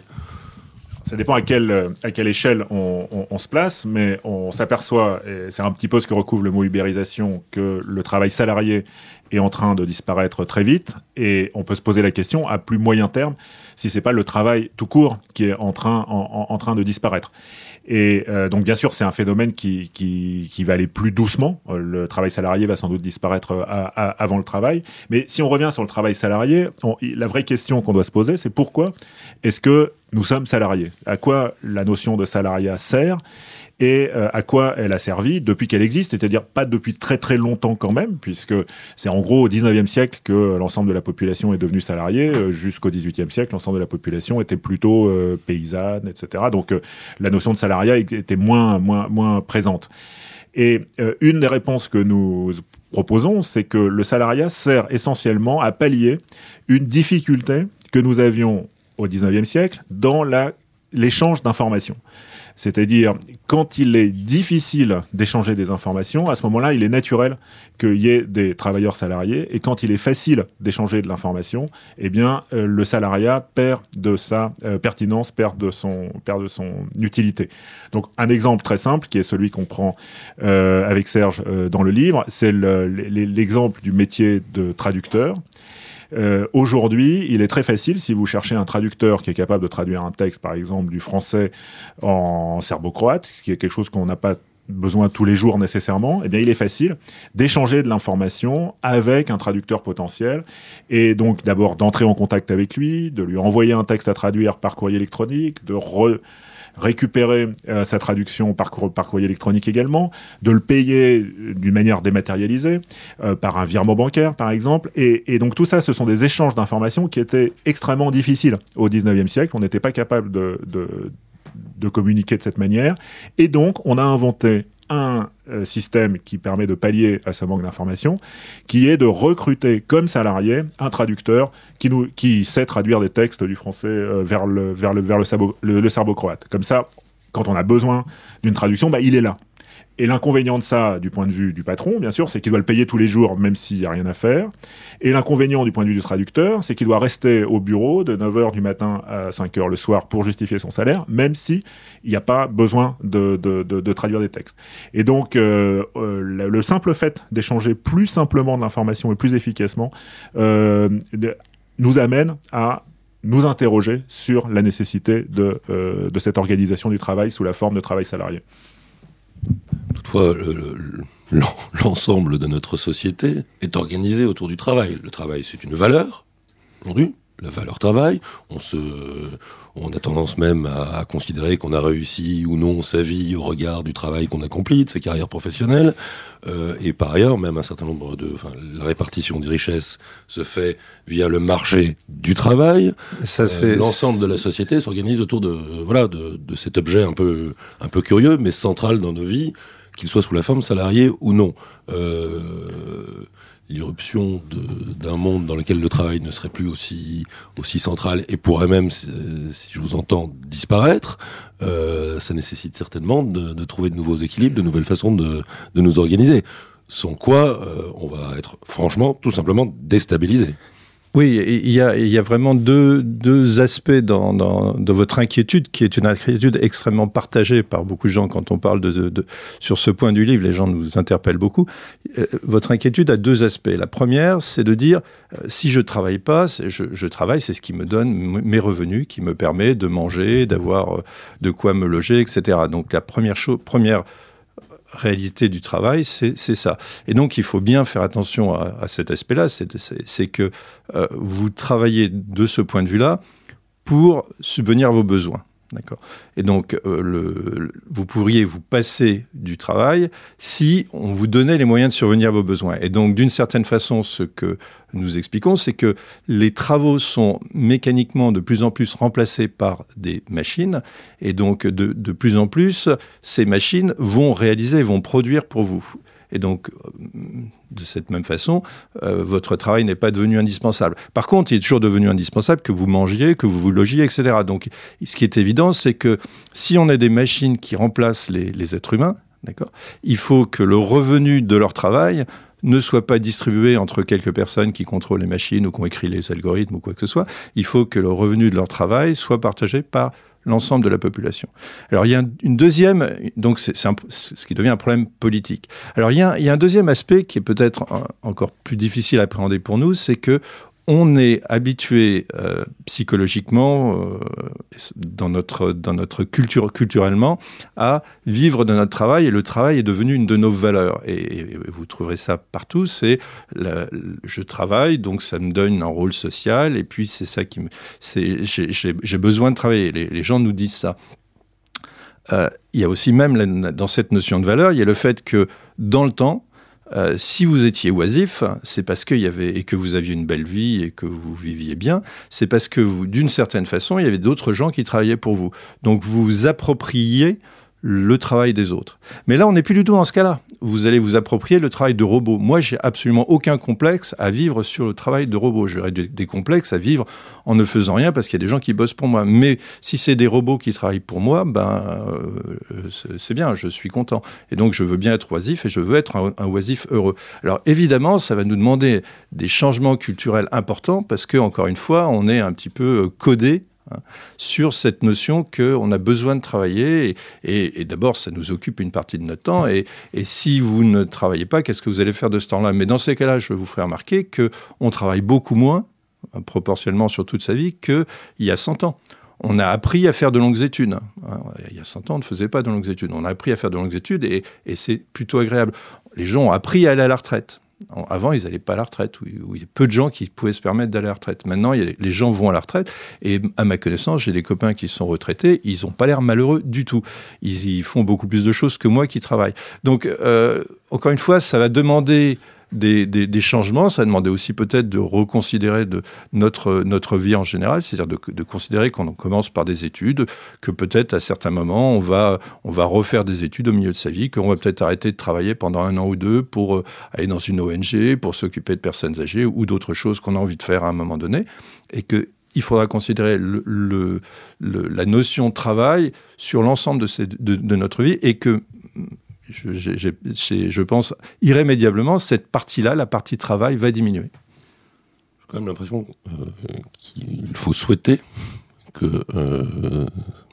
Ça dépend à quelle, à quelle échelle on, on, on se place, mais on s'aperçoit, et c'est un petit peu ce que recouvre le mot ubérisation, que le travail salarié est en train de disparaître très vite, et on peut se poser la question à plus moyen terme si c'est pas le travail tout court qui est en train, en, en, en train de disparaître. Et euh, donc bien sûr c'est un phénomène qui, qui, qui va aller plus doucement. Le travail salarié va sans doute disparaître à, à, avant le travail. Mais si on revient sur le travail salarié, on, la vraie question qu'on doit se poser, c'est pourquoi est-ce que nous sommes salariés ? À quoi la notion de salariat sert ? Et euh, à quoi elle a servi depuis qu'elle existe, c'est-à-dire pas depuis très très longtemps quand même, puisque c'est en gros au dix-neuvième siècle que l'ensemble de la population est devenue salariée. Euh, jusqu'au dix-huitième siècle, l'ensemble de la population était plutôt euh, paysanne, et cetera. Donc euh, la notion de salariat était moins moins moins présente. Et euh, une des réponses que nous proposons, c'est que le salariat sert essentiellement à pallier une difficulté que nous avions au dix-neuvième siècle dans la, l'échange d'informations. C'est-à-dire, quand il est difficile d'échanger des informations, à ce moment-là, il est naturel qu'il y ait des travailleurs salariés. Et quand il est facile d'échanger de l'information, eh bien, euh, le salariat perd de sa euh, pertinence, perd de son, perd de son utilité. Donc, un exemple très simple, qui est celui qu'on prend euh, avec Serge euh, dans le livre, c'est le, l'exemple du métier de traducteur. Euh, aujourd'hui, il est très facile, si vous cherchez un traducteur qui est capable de traduire un texte, par exemple, du français en serbo-croate, ce qui est quelque chose qu'on n'a pas besoin tous les jours nécessairement, eh bien, il est facile d'échanger de l'information avec un traducteur potentiel et donc d'abord d'entrer en contact avec lui, de lui envoyer un texte à traduire par courrier électronique, de re... récupérer euh, sa traduction par, cour- par courrier électronique également, de le payer d'une manière dématérialisée, euh, par un virement bancaire par exemple, et, et donc tout ça, ce sont des échanges d'informations qui étaient extrêmement difficiles au dix-neuvième siècle. On n'était pas capable de, de, de communiquer de cette manière, et donc on a inventé un euh, système qui permet de pallier à ce manque d'informations, qui est de recruter comme salarié un traducteur qui, nous, qui sait traduire des textes du français euh, vers le, vers le, vers le, sabo, le, le serbo-croate. Comme ça, quand on a besoin d'une traduction, bah, il est là. Et l'inconvénient de ça, du point de vue du patron, bien sûr, c'est qu'il doit le payer tous les jours, même s'il n'y a rien à faire. Et l'inconvénient du point de vue du traducteur, c'est qu'il doit rester au bureau de neuf heures du matin à cinq heures le soir pour justifier son salaire, même s'il n'y a pas besoin de, de, de, de traduire des textes. Et donc, euh, euh, le, le simple fait d'échanger plus simplement de l'information et plus efficacement euh, de, nous amène à nous interroger sur la nécessité de, euh, de cette organisation du travail sous la forme de travail salarié. Toutefois, le, le, l'ensemble de notre société est organisé autour du travail. Le travail, c'est une valeur, aujourd'hui, la valeur travail. On se, on a tendance même à, à considérer qu'on a réussi ou non sa vie au regard du travail qu'on accomplit, de sa carrière professionnelle. Euh, et par ailleurs, même un certain nombre de, enfin, la répartition des richesses se fait via le marché du travail. Ça, c'est, euh, l'ensemble de la société s'organise autour de, voilà, de, de cet objet un peu, un peu curieux, mais central dans nos vies, qu'il soit sous la forme salariée ou non. Euh, l'irruption de, d'un monde dans lequel le travail ne serait plus aussi, aussi central et pourrait même, si, si je vous entends, disparaître, euh, ça nécessite certainement de, de trouver de nouveaux équilibres, de nouvelles façons de, de nous organiser. Sans quoi, euh, on va être franchement, tout simplement déstabilisé. Oui, il y a, il y a vraiment deux, deux aspects dans, dans, de votre inquiétude, qui est une inquiétude extrêmement partagée par beaucoup de gens quand on parle de, de, de sur ce point du livre. Les gens nous interpellent beaucoup. Euh, votre inquiétude a deux aspects. La première, c'est de dire, euh, si je travaille pas, c'est, je, je travaille, c'est ce qui me donne m- mes revenus, qui me permet de manger, d'avoir euh, de quoi me loger, et cetera. Donc la première chose, première réalité du travail, c'est, c'est ça. Et donc, il faut bien faire attention à, à cet aspect-là, c'est, c'est, c'est que euh, vous travaillez de ce point de vue-là pour subvenir à vos besoins. D'accord. Et donc, euh, le, le, vous pourriez vous passer du travail si on vous donnait les moyens de subvenir à vos besoins. Et donc, d'une certaine façon, ce que nous expliquons, c'est que les travaux sont mécaniquement de plus en plus remplacés par des machines. Et donc, de, de plus en plus, ces machines vont réaliser, vont produire pour vous. Et donc, de cette même façon, euh, votre travail n'est pas devenu indispensable. Par contre, il est toujours devenu indispensable que vous mangiez, que vous vous logiez, et cetera. Donc, ce qui est évident, c'est que si on a des machines qui remplacent les, les êtres humains, d'accord, il faut que le revenu de leur travail ne soit pas distribué entre quelques personnes qui contrôlent les machines ou qui ont écrit les algorithmes ou quoi que ce soit. Il faut que le revenu de leur travail soit partagé par l'ensemble de la population. Alors il y a un, une deuxième, donc c'est, c'est, un, c'est ce qui devient un problème politique. Alors il y a, il y a un deuxième aspect qui est peut-être un, encore plus difficile à appréhender pour nous, c'est que on est habitué euh, psychologiquement, euh, dans notre dans notre culture culturellement, à vivre de notre travail, et le travail est devenu une de nos valeurs. Et, et vous trouverez ça partout. C'est la, je travaille, donc ça me donne un rôle social, et puis c'est ça qui me, c'est j'ai, j'ai, j'ai besoin de travailler. Les, les gens nous disent ça. Euh, il y a aussi même la, dans cette notion de valeur, il y a le fait que dans le temps, Euh, si vous étiez oisif, c'est parce qu'il y avait, et que vous aviez une belle vie et que vous viviez bien, c'est parce que vous, d'une certaine façon, il y avait d'autres gens qui travaillaient pour vous. Donc vous vous appropriez le travail des autres. Mais là, on n'est plus du tout dans ce cas-là. Vous allez vous approprier le travail de robot. Moi, j'ai absolument aucun complexe à vivre sur le travail de robot. J'aurais des, des complexes à vivre en ne faisant rien parce qu'il y a des gens qui bossent pour moi. Mais si c'est des robots qui travaillent pour moi, ben, euh, c'est, c'est bien, je suis content. Et donc, je veux bien être oisif et je veux être un, un oisif heureux. Alors, évidemment, ça va nous demander des changements culturels importants parce que, encore une fois, on est un petit peu codé sur cette notion qu'on a besoin de travailler et, et, et d'abord ça nous occupe une partie de notre temps et, et si vous ne travaillez pas, qu'est-ce que vous allez faire de ce temps-là? Mais dans ces cas-là, je vous ferai remarquer qu'on travaille beaucoup moins, proportionnellement sur toute sa vie, qu'il y a cent ans. On a appris à faire de longues études. Il y a cent ans, on ne faisait pas de longues études. On a appris à faire de longues études et, et c'est plutôt agréable. Les gens ont appris à aller à la retraite. Avant, ils n'allaient pas à la retraite. Il y a peu de gens qui pouvaient se permettre d'aller à la retraite. Maintenant, il y a, les gens vont à la retraite. Et à ma connaissance, j'ai des copains qui sont retraités. Ils n'ont pas l'air malheureux du tout. Ils, ils font beaucoup plus de choses que moi qui travaille. Donc, euh, encore une fois, ça va demander Des, des, des changements, ça a demandé aussi peut-être de reconsidérer de notre, notre vie en général, c'est-à-dire de, de considérer qu'on commence par des études, que peut-être à certains moments on va, on va refaire des études au milieu de sa vie, qu'on va peut-être arrêter de travailler pendant un an ou deux pour aller dans une O N G, pour s'occuper de personnes âgées ou d'autres choses qu'on a envie de faire à un moment donné, et que il faudra considérer le, le, le, la notion de travail sur l'ensemble de, ces, de, de notre vie et que Je, j'ai, j'ai, je pense, irrémédiablement, cette partie-là, la partie travail, va diminuer. J'ai quand même l'impression euh, qu'il faut souhaiter que euh,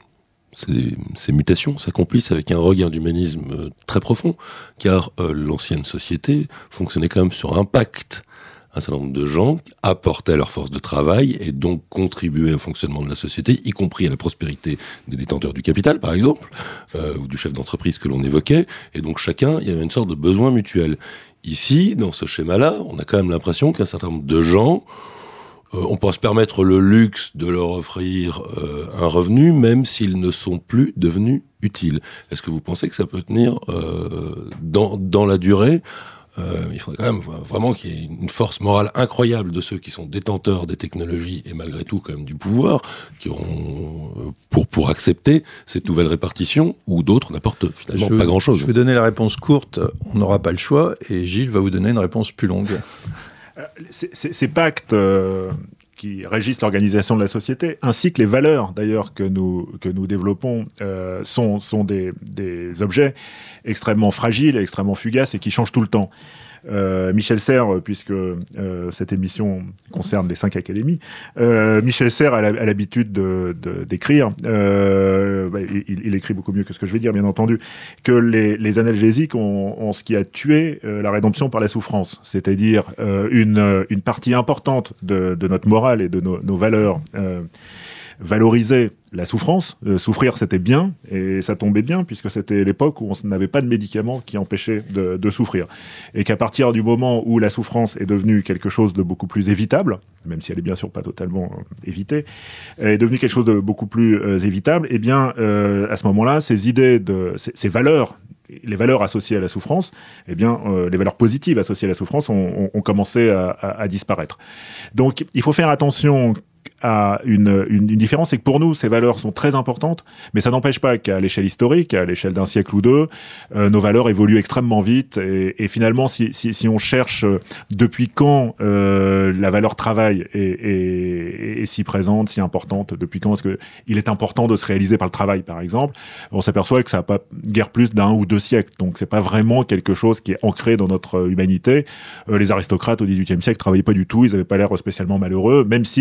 ces, ces mutations s'accomplissent avec un regain d'humanisme très profond, car euh, l'ancienne société fonctionnait quand même sur un pacte. Un certain nombre de gens apportaient leur force de travail et donc contribuaient au fonctionnement de la société, y compris à la prospérité des détenteurs du capital, par exemple, euh, ou du chef d'entreprise que l'on évoquait. Et donc chacun, il y avait une sorte de besoin mutuel. Ici, dans ce schéma-là, on a quand même l'impression qu'un certain nombre de gens, euh, on peut se permettre le luxe de leur offrir euh, un revenu, même s'ils ne sont plus devenus utiles. Est-ce que vous pensez que ça peut tenir euh, dans, dans la durée ? Euh, il faudrait quand même vraiment qu'il y ait une force morale incroyable de ceux qui sont détenteurs des technologies et malgré tout quand même du pouvoir, qui auront pour pour accepter cette nouvelle répartition, ou d'autres n'apportent finalement je, pas grand-chose. Je vais donner la réponse courte, on n'aura pas le choix, et Gilles va vous donner une réponse plus longue. Euh, ces, ces, ces pactes euh, qui régissent l'organisation de la société, ainsi que les valeurs d'ailleurs que nous que nous développons, euh, sont sont des des objets extrêmement fragiles, extrêmement fugaces et qui changent tout le temps. Euh, Michel Serres, puisque euh, cette émission concerne les cinq académies, euh, Michel Serres a, la, a l'habitude de, de, d'écrire, euh, bah, il, il écrit beaucoup mieux que ce que je vais dire, bien entendu, que les, les analgésiques ont, ont ce qui a tué euh, la rédemption par la souffrance, c'est-à-dire euh, une, une partie importante de, de notre morale et de nos, nos valeurs euh, valoriser la souffrance. Euh, souffrir, c'était bien, et ça tombait bien, puisque c'était l'époque où on n'avait pas de médicaments qui empêchaient de, de souffrir. Et qu'à partir du moment où la souffrance est devenue quelque chose de beaucoup plus évitable, même si elle est bien sûr pas totalement euh, évitée, est devenue quelque chose de beaucoup plus euh, évitable, eh bien, euh, à ce moment-là, ces idées, de, ces, ces valeurs, les valeurs associées à la souffrance, eh bien, euh, les valeurs positives associées à la souffrance ont, ont, ont commencé à, à, à disparaître. Donc, il faut faire attention à une, une, une différence, c'est que pour nous, ces valeurs sont très importantes, mais ça n'empêche pas qu'à l'échelle historique, à l'échelle d'un siècle ou deux, euh, nos valeurs évoluent extrêmement vite, et, et finalement, si, si, si on cherche euh, depuis quand euh, la valeur travail est, est, est si présente, si importante, depuis quand est-ce que il est important de se réaliser par le travail, par exemple, on s'aperçoit que ça n'a pas guère plus d'un ou deux siècles, donc c'est pas vraiment quelque chose qui est ancré dans notre humanité. Euh, les aristocrates au dix-huitième siècle travaillaient pas du tout, ils avaient pas l'air spécialement malheureux, même si, enfin,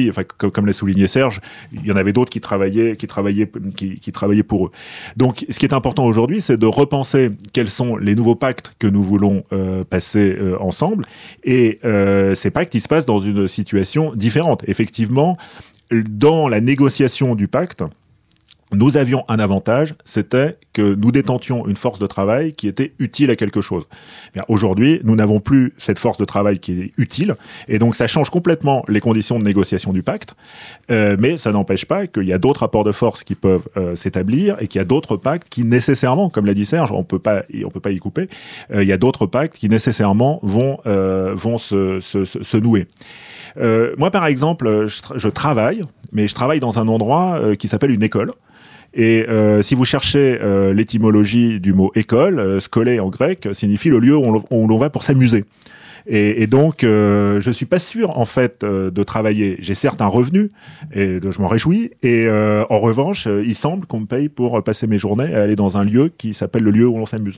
comme l'a souligné Serge, il y en avait d'autres qui travaillaient, qui travaillaient, qui, qui travaillaient pour eux. Donc, ce qui est important aujourd'hui, c'est de repenser quels sont les nouveaux pactes que nous voulons euh, passer euh, ensemble. Et euh, ces pactes, ils se passent dans une situation différente. Effectivement, dans la négociation du pacte, nous avions un avantage, c'était que nous détentions une force de travail qui était utile à quelque chose. Bien, aujourd'hui, nous n'avons plus cette force de travail qui est utile, et donc ça change complètement les conditions de négociation du pacte, euh, mais ça n'empêche pas qu'il y a d'autres rapports de force qui peuvent euh, s'établir, et qu'il y a d'autres pactes qui nécessairement, comme l'a dit Serge, on peut pas, on peut pas y couper, euh, il y a d'autres pactes qui nécessairement vont, euh, vont se, se, se, se nouer. Euh, moi, par exemple, je, tra- je travaille, mais je travaille dans un endroit euh, qui s'appelle une école. Et euh, si vous cherchez euh, l'étymologie du mot école, euh, skolé en grec signifie le lieu où on, où l'on va pour s'amuser. Et, et donc, euh, je suis pas sûr en fait euh, de travailler. J'ai certes un revenu et de, je m'en réjouis. Et euh, en revanche, euh, il semble qu'on me paye pour passer mes journées à aller dans un lieu qui s'appelle le lieu où l'on s'amuse.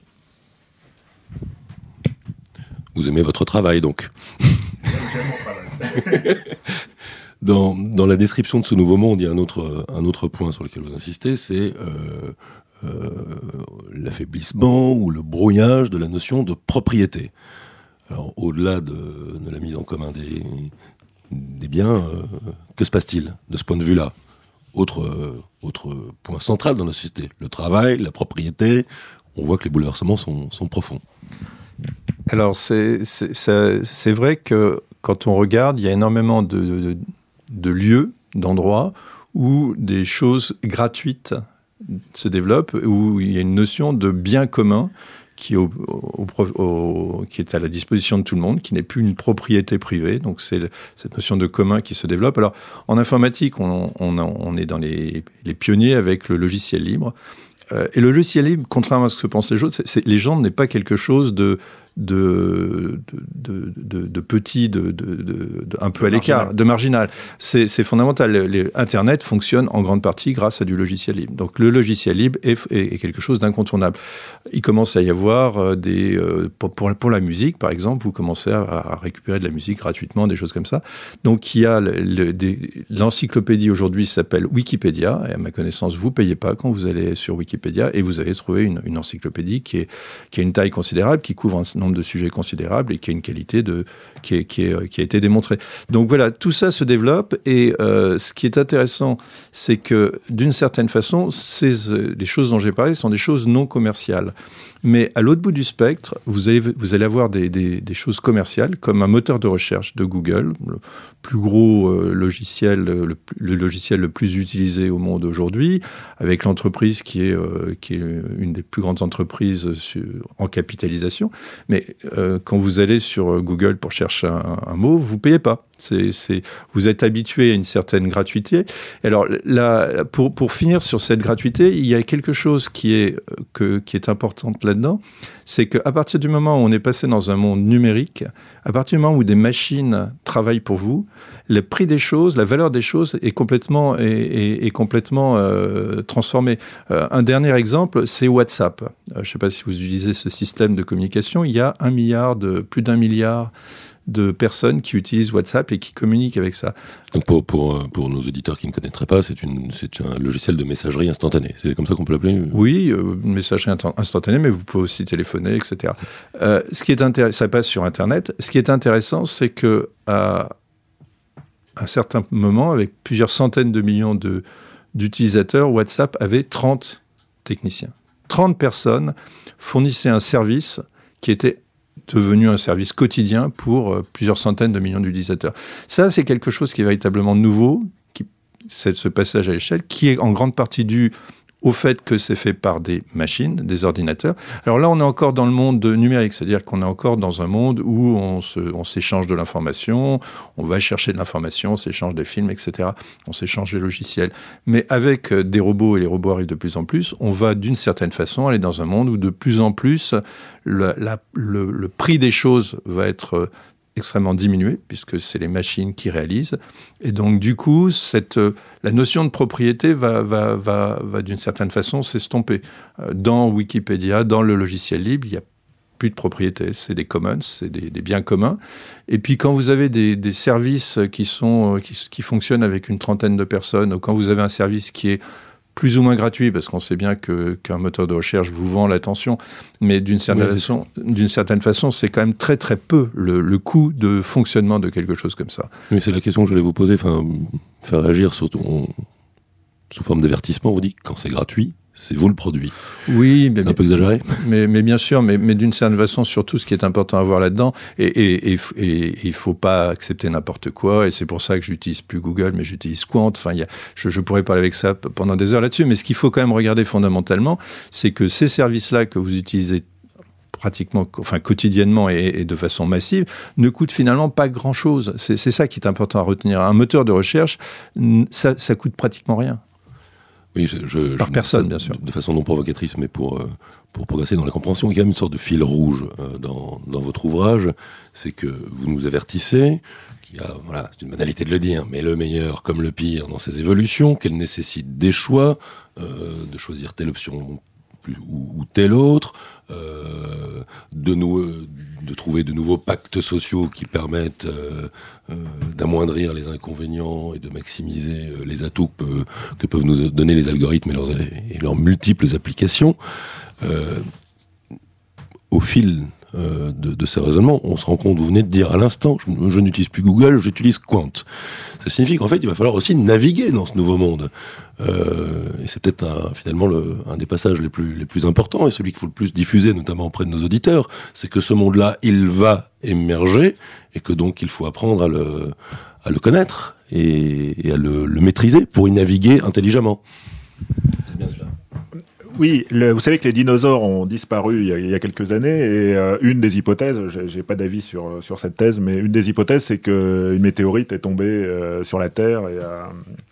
Vous aimez votre travail, donc. J'aime mon travail. Dans, dans la description de ce nouveau monde, il y a un autre, un autre point sur lequel vous insistez, c'est euh, euh, l'affaiblissement ou le brouillage de la notion de propriété. Alors, au-delà de, de la mise en commun des, des biens, euh, que se passe-t-il de ce point de vue-là ? Autre, euh, autre point central dans notre société, le travail, la propriété, on voit que les bouleversements sont, sont profonds. Alors, c'est, c'est, c'est, c'est vrai que quand on regarde, il y a énormément de... de de lieux, d'endroits où des choses gratuites se développent, où il y a une notion de bien commun qui est, au, au, au, qui est à la disposition de tout le monde, qui n'est plus une propriété privée. Donc c'est le, cette notion de commun qui se développe. Alors en informatique, on, on, on est dans les, les pionniers avec le logiciel libre. Euh, et le logiciel libre, contrairement à ce que pensent les gens, c'est, c'est, les gens n'est pas quelque chose de de, de, de, de, de petit, de, de, de, de, un peu de à l'écart, marginal. de marginal. C'est, c'est fondamental. Les, Internet fonctionne en grande partie grâce à du logiciel libre. Donc le logiciel libre est, est, est quelque chose d'incontournable. Il commence à y avoir des... Euh, pour, pour la musique, par exemple, vous commencez à, à récupérer de la musique gratuitement, des choses comme ça. Donc il y a le, le, des, l'encyclopédie aujourd'hui s'appelle Wikipédia, et à ma connaissance, vous ne payez pas quand vous allez sur Wikipédia, et vous avez trouvé une, une encyclopédie qui, est, qui a une taille considérable, qui couvre un nombre de sujets considérables et qui a une qualité de, qui, est, qui, est, qui a été démontrée. Donc voilà, tout ça se développe et euh, ce qui est intéressant, c'est que d'une certaine façon, ces, les choses dont j'ai parlé sont des choses non commerciales. Mais à l'autre bout du spectre, vous, avez, vous allez avoir des, des, des choses commerciales comme un moteur de recherche de Google, le plus gros euh, logiciel, le, le logiciel le plus utilisé au monde aujourd'hui, avec l'entreprise qui est, euh, qui est une des plus grandes entreprises sur, en capitalisation. Mais euh, quand vous allez sur Google pour chercher un, un mot, vous ne payez pas. C'est, c'est, vous êtes habitué à une certaine gratuité. Alors, là, pour, pour finir sur cette gratuité, il y a quelque chose qui est, que, qui est importante là-dedans, c'est qu'à partir du moment où on est passé dans un monde numérique, à partir du moment où des machines travaillent pour vous, le prix des choses, la valeur des choses est complètement, est, est, est complètement euh, transformée. Euh, un dernier exemple, c'est WhatsApp. Euh, je ne sais pas si vous utilisez ce système de communication. Il y a un milliard de, plus d'un milliard de personnes qui utilisent WhatsApp et qui communiquent avec ça. Donc pour, pour, pour nos auditeurs qui ne connaîtraient pas, c'est, une, c'est un logiciel de messagerie instantanée. C'est comme ça qu'on peut l'appeler ? Oui, euh, messagerie instantanée, mais vous pouvez aussi téléphoner, et cetera. Euh, ce qui est intéressant, ça passe sur Internet. Ce qui est intéressant, c'est que à un certain moment, avec plusieurs centaines de millions de, d'utilisateurs, WhatsApp avait trente techniciens. trente personnes fournissaient un service qui était devenu un service quotidien pour euh, plusieurs centaines de millions d'utilisateurs. Ça, c'est quelque chose qui est véritablement nouveau, qui, c'est ce passage à l'échelle, qui est en grande partie dû au fait que c'est fait par des machines, des ordinateurs. Alors là, on est encore dans le monde numérique, c'est-à-dire qu'on est encore dans un monde où on, se, on s'échange de l'information, on va chercher de l'information, on s'échange des films, et cetera. On s'échange des logiciels. Mais avec des robots, et les robots arrivent de plus en plus, on va d'une certaine façon aller dans un monde où de plus en plus, le, la, le, le prix des choses va être extrêmement diminué, puisque c'est les machines qui réalisent. Et donc, du coup, cette, la notion de propriété va, va, va, va d'une certaine façon s'estomper. Dans Wikipédia, dans le logiciel libre, il y a plus de propriété, c'est des commons, c'est des, des biens communs. Et puis quand vous avez des, des services qui, sont, qui, qui fonctionnent avec une trentaine de personnes, ou quand vous avez un service qui est plus ou moins gratuit, parce qu'on sait bien que, qu'un moteur de recherche vous vend l'attention, mais d'une certaine, oui, façon, d'une certaine façon, c'est quand même très très peu le, le coût de fonctionnement de quelque chose comme ça. Oui, c'est la question que je voulais vous poser, enfin, faire réagir sur ton, sous forme d'avertissement. On vous dit que quand c'est gratuit, c'est vous le produit. Oui, mais, c'est un peu exagéré. Mais, mais bien sûr, mais, mais d'une certaine façon, surtout ce qui est important à voir là-dedans, et, et, et, et il faut pas accepter n'importe quoi, et c'est pour ça que j'utilise plus Google, mais j'utilise Quant. Enfin, il y a, je, je pourrais parler avec ça pendant des heures là-dessus, mais ce qu'il faut quand même regarder fondamentalement, c'est que ces services-là que vous utilisez pratiquement, enfin quotidiennement et, et de façon massive, ne coûtent finalement pas grand-chose. C'est, c'est ça qui est important à retenir. Un moteur de recherche, ça, ça coûte pratiquement rien. Oui, je, je, par je personne, bien sûr. De façon non provocatrice, mais pour, euh, pour progresser dans la compréhension, il y a quand même une sorte de fil rouge euh, dans, dans votre ouvrage. C'est que vous nous avertissez qu'il y a, voilà, c'est une banalité de le dire, mais le meilleur comme le pire dans ces évolutions, qu'elles nécessitent des choix, euh, de choisir telle option plus, ou, ou telle autre, euh, de, nous, de trouver de nouveaux pactes sociaux qui permettent euh, euh, d'amoindrir les inconvénients et de maximiser euh, les atouts que, peut, que peuvent nous donner les algorithmes et leurs, et leurs multiples applications. Euh, au fil euh, de, de ces raisonnements, on se rend compte, vous venez de dire à l'instant, je, je n'utilise plus Google, j'utilise Quant. Ça signifie qu'en fait, il va falloir aussi naviguer dans ce nouveau monde. Euh, et c'est peut-être un, finalement le, un des passages les plus, les plus importants et celui qu'il faut le plus diffuser, notamment auprès de nos auditeurs, c'est que ce monde-là, il va émerger et que donc il faut apprendre à le, à le connaître et, et à le, le maîtriser pour y naviguer intelligemment. C'est bien cela. Oui, le, vous savez que les dinosaures ont disparu il y a, il y a quelques années et euh, une des hypothèses, j'ai, j'ai pas d'avis sur sur cette thèse, mais une des hypothèses c'est que une météorite est tombée euh, sur la Terre et a,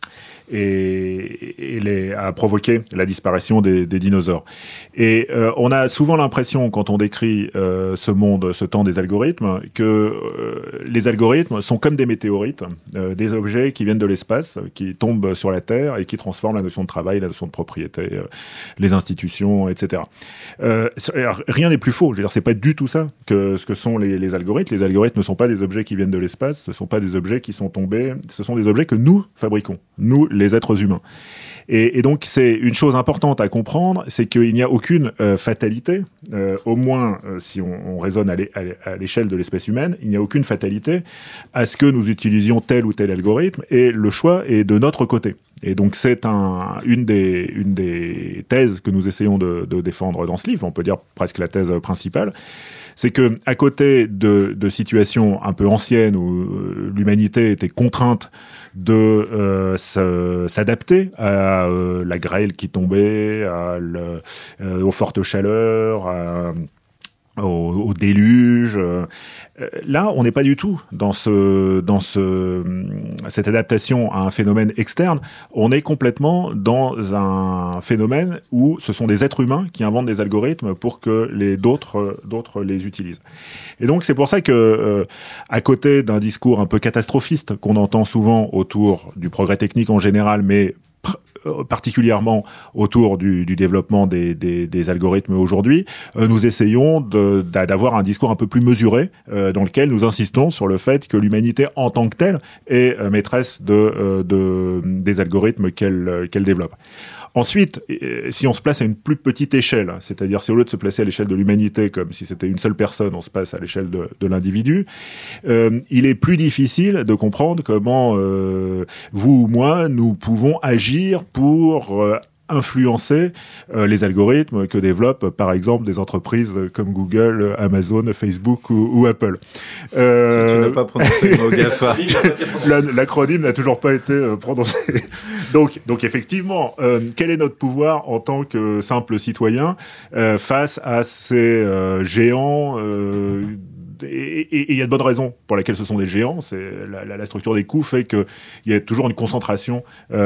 et, et les, a provoqué la disparition des, des dinosaures. Et euh, on a souvent l'impression, quand on décrit euh, ce monde, ce temps des algorithmes, que euh, les algorithmes sont comme des météorites, euh, des objets qui viennent de l'espace, qui tombent sur la Terre et qui transforment la notion de travail, la notion de propriété, euh, les institutions, et cetera. Euh, rien n'est plus faux. Je veux dire, c'est pas du tout ça que ce que sont les, les algorithmes. Les algorithmes ne sont pas des objets qui viennent de l'espace, ce sont pas des objets qui sont tombés, ce sont des objets que nous fabriquons, nous, les êtres humains. Et, et donc, c'est une chose importante à comprendre, c'est qu'il n'y a aucune euh, fatalité, euh, au moins euh, si on, on raisonne à, l'é- à l'échelle de l'espèce humaine, il n'y a aucune fatalité à ce que nous utilisions tel ou tel algorithme, et le choix est de notre côté. Et donc, c'est un, une, des, une des thèses que nous essayons de, de défendre dans ce livre, on peut dire presque la thèse principale, c'est que à côté de, de situations un peu anciennes où euh, l'humanité était contrainte de euh, s'adapter à euh, la grêle qui tombait, à le, euh, aux fortes chaleurs, à, au, au déluge. Euh, là, on n'est pas du tout dans ce, dans ce, cette adaptation à un phénomène externe. On est complètement dans un phénomène où ce sont des êtres humains qui inventent des algorithmes pour que les d'autres, d'autres les utilisent. Et donc, c'est pour ça que, euh, à côté d'un discours un peu catastrophiste qu'on entend souvent autour du progrès technique en général, mais particulièrement autour du, du développement des, des, des algorithmes aujourd'hui, euh, nous essayons de, d'avoir un discours un peu plus mesuré euh, dans lequel nous insistons sur le fait que l'humanité en tant que telle est euh, maîtresse de, euh, de, des algorithmes qu'elle, qu'elle développe. Ensuite, si on se place à une plus petite échelle, c'est-à-dire si au lieu de se placer à l'échelle de l'humanité comme si c'était une seule personne, on se passe à l'échelle de, de l'individu, euh, il est plus difficile de comprendre comment euh, vous ou moi, nous pouvons agir pour euh, influencer euh, les algorithmes que développent par exemple des entreprises comme Google, Amazon, Facebook ou, ou Apple. Euh, tu n'as pas prononcé le mot GAFA. L'acronyme n'a toujours pas été euh, prononcé. Donc, donc effectivement, euh, quel est notre pouvoir en tant que simple citoyen euh, face à ces euh, géants euh, et il y a de bonnes raisons pour lesquelles ce sont des géants. C'est la, la, la structure des coûts fait qu'il y a toujours une concentration.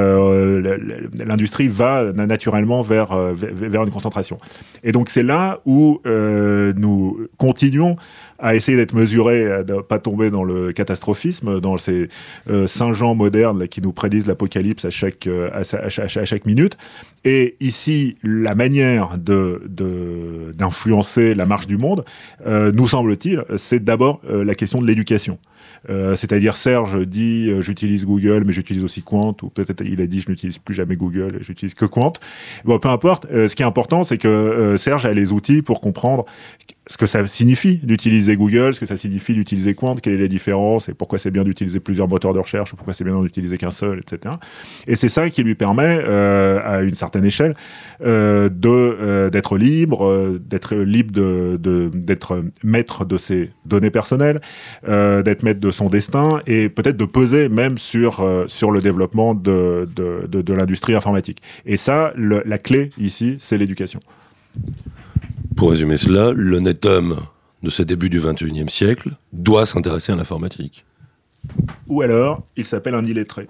Euh, l'industrie va naturellement vers, vers, vers une concentration. Et donc c'est là où euh, nous continuons à essayer d'être mesuré, à ne pas tomber dans le catastrophisme, dans ces euh, Saint-Jean modernes là, qui nous prédisent l'apocalypse à chaque, euh, à, à, à, à chaque minute. Et ici, la manière de, de, d'influencer la marche du monde, euh, nous semble-t-il, c'est d'abord euh, la question de l'éducation. Euh, c'est-à-dire Serge dit euh, j'utilise Google mais j'utilise aussi Qwant, ou peut-être il a dit je n'utilise plus jamais Google, j'utilise que Qwant. Bon, peu importe, euh, ce qui est important c'est que euh, Serge a les outils pour comprendre ce que ça signifie d'utiliser Google, ce que ça signifie d'utiliser Qwant, quelle est la différence et pourquoi c'est bien d'utiliser plusieurs moteurs de recherche ou pourquoi c'est bien d'en utiliser qu'un seul, et cetera. Et c'est ça qui lui permet, euh, à une certaine échelle, euh, de euh, d'être libre, euh, d'être libre de, de d'être maître de ses données personnelles, euh, d'être maître de son destin et peut-être de peser même sur euh, sur le développement de de de, de l'industrie informatique. Et ça, le, la clé ici, c'est l'éducation. Pour résumer cela, l'honnête homme de ce début du vingt et unième siècle doit s'intéresser à l'informatique. Ou alors, il s'appelle un illettré.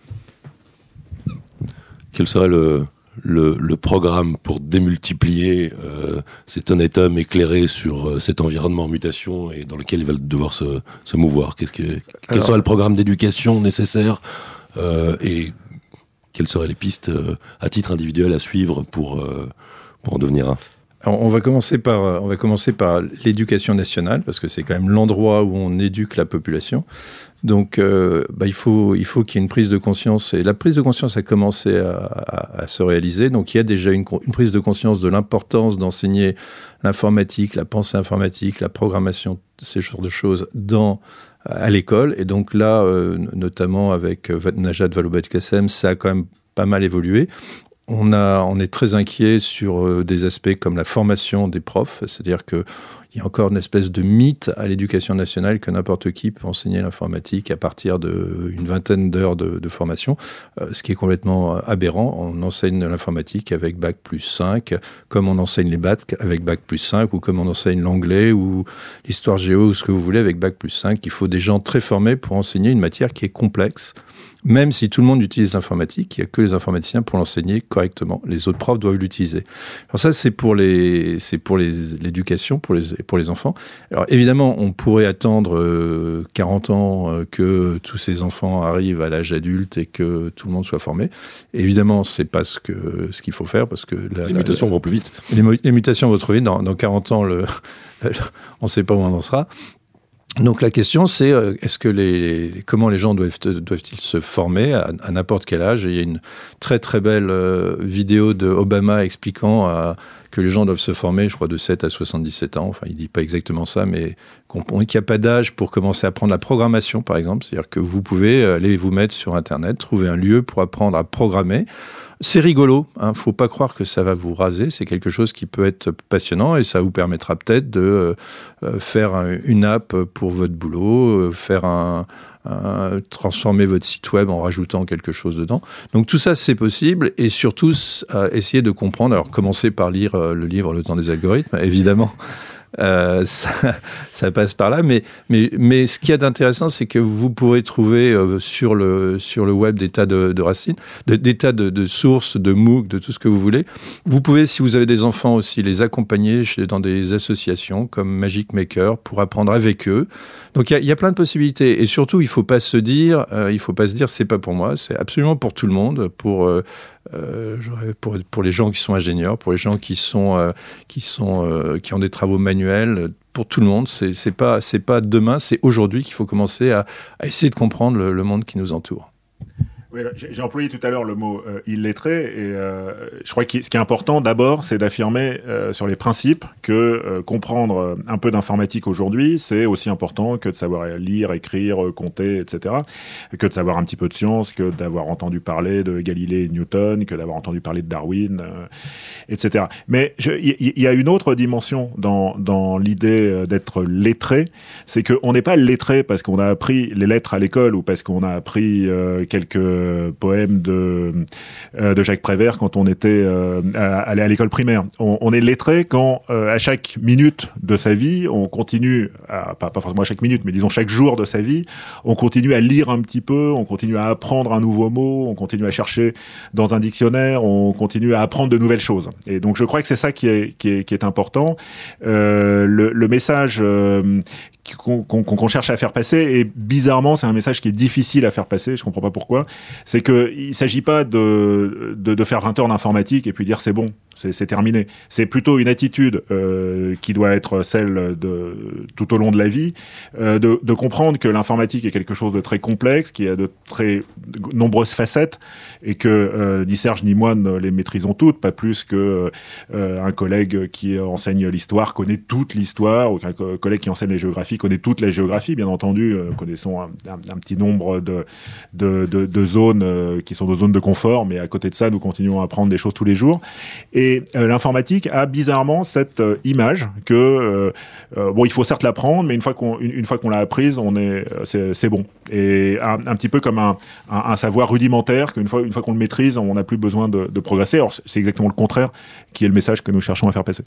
Quel serait le, le, le programme pour démultiplier euh, cet honnête homme éclairé sur euh, cet environnement en mutation et dans lequel il va devoir se, se mouvoir? Qu'est-ce que, Quel alors, serait le programme d'éducation nécessaire euh, et quelles seraient les pistes euh, à titre individuel à suivre pour, euh, pour en devenir un? Alors, on va commencer par, on va commencer par l'éducation nationale, parce que c'est quand même l'endroit où on éduque la population. Donc, euh, bah, il faut, il faut qu'il y ait une prise de conscience. Et la prise de conscience a commencé à, à, à se réaliser. Donc, il y a déjà une, une prise de conscience de l'importance d'enseigner l'informatique, la pensée informatique, la programmation, ces genres de choses dans, à l'école. Et donc là, euh, notamment avec Najat Vallaud-Belkacem, ça a quand même pas mal évolué. On, a, on est très inquiet sur euh, des aspects comme la formation des profs, c'est-à-dire qu'il y a encore une espèce de mythe à l'éducation nationale que n'importe qui peut enseigner l'informatique à partir d'une vingtaine d'heures de, de formation, euh, ce qui est complètement aberrant. On enseigne l'informatique avec bac plus cinq, comme on enseigne les maths avec bac plus cinq, ou comme on enseigne l'anglais ou l'histoire géo ou ce que vous voulez avec bac plus cinq. Il faut des gens très formés pour enseigner une matière qui est complexe. Même si tout le monde utilise l'informatique, il n'y a que les informaticiens pour l'enseigner correctement. Les autres profs doivent l'utiliser. Alors ça, c'est pour les, c'est pour les, l'éducation, pour les, pour les enfants. Alors évidemment, on pourrait attendre euh, quarante ans euh, que tous ces enfants arrivent à l'âge adulte et que tout le monde soit formé. Et évidemment, c'est pas ce que, ce qu'il faut faire parce que la, les mutations la, vont plus vite. Les, les mutations vont trop vite. Dans, dans quarante ans, le, on ne sait pas où on en sera. Donc la question c'est euh, est-ce que les comment les gens doivent doivent-ils se former à, à n'importe quel âge? Et il y a une très très belle euh, vidéo de Obama expliquant euh, que les gens doivent se former, je crois de sept à soixante-dix-sept ans. Enfin, il dit pas exactement ça, mais qu'on, qu'il n'y a pas d'âge pour commencer à apprendre la programmation, par exemple. C'est-à-dire que vous pouvez aller vous mettre sur Internet, trouver un lieu pour apprendre à programmer. C'est rigolo, hein, faut pas croire que ça va vous raser, c'est quelque chose qui peut être passionnant et ça vous permettra peut-être de euh, faire un, une app pour votre boulot, euh, faire un, un, transformer votre site web en rajoutant quelque chose dedans. Donc tout ça c'est possible et surtout euh, essayer de comprendre, alors commencez par lire euh, le livre Le temps des algorithmes, évidemment. Euh, ça, ça passe par là, mais, mais, mais ce qu'il y a d'intéressant, c'est que vous pourrez trouver euh, sur, le, sur le web des tas de, de racines, de, des tas de, de sources, de MOOC, de tout ce que vous voulez. Vous pouvez, si vous avez des enfants aussi, les accompagner chez, dans des associations comme Magic Maker pour apprendre avec eux. Donc il y a, il y a plein de possibilités et surtout il faut pas se dire, euh, il faut pas se dire c'est pas pour moi, c'est absolument pour tout le monde, pour euh, Euh, pour, pour les gens qui sont ingénieurs, pour les gens qui sont euh, qui sont euh, qui ont des travaux manuels, pour tout le monde. C'est c'est pas c'est pas demain, c'est aujourd'hui qu'il faut commencer à, à essayer de comprendre le, le monde qui nous entoure. Oui, j'ai employé tout à l'heure le mot euh, illettré et euh, je crois que ce qui est important d'abord, c'est d'affirmer euh, sur les principes que euh, comprendre un peu d'informatique aujourd'hui, c'est aussi important que de savoir lire, écrire, compter, et cetera. Que de savoir un petit peu de science, que d'avoir entendu parler de Galilée et Newton, que d'avoir entendu parler de Darwin, euh, et cetera. Mais il y, y a une autre dimension dans, dans l'idée d'être lettré, c'est qu'on n'est pas lettré parce qu'on a appris les lettres à l'école ou parce qu'on a appris euh, quelques euh, poème de, euh, de Jacques Prévert quand on était euh, à, à l'école primaire. On, on est lettré quand, euh, à chaque minute de sa vie, on continue, à, pas, pas forcément à chaque minute, mais disons chaque jour de sa vie, on continue à lire un petit peu, on continue à apprendre un nouveau mot, on continue à chercher dans un dictionnaire, on continue à apprendre de nouvelles choses. Et donc je crois que c'est ça qui est, qui est, qui est important. Euh, le, le message euh, qu'on, qu'on, qu'on cherche à faire passer, et bizarrement c'est un message qui est difficile à faire passer, je comprends pas pourquoi, c'est que il s'agit pas de, de, de faire vingt heures d'informatique et puis dire c'est bon, c'est, c'est terminé. C'est plutôt une attitude euh, qui doit être celle de tout au long de la vie, euh, de, de comprendre que l'informatique est quelque chose de très complexe, qui a de très de nombreuses facettes, et que euh, ni Serge ni moi ne les maîtrisons toutes, pas plus que euh, un collègue qui enseigne l'histoire connaît toute l'histoire, ou qu'un co- collègue qui enseigne les géographies connaît toute la géographie. Bien entendu, euh, connaissons un, un, un petit nombre de, de, de, de zones euh, qui sont nos zones de confort, mais à côté de ça, nous continuons à apprendre des choses tous les jours. Et euh, l'informatique a bizarrement cette euh, image que euh, euh, bon, il faut certes l'apprendre, mais une fois qu'on une, une fois qu'on l'a apprise, on est c'est, c'est bon. Et un, un petit peu comme un, un, un savoir rudimentaire qu'une fois une fois qu'on le maîtrise, on n'a plus besoin de, de progresser. Alors c'est exactement le contraire qui est le message que nous cherchons à faire passer.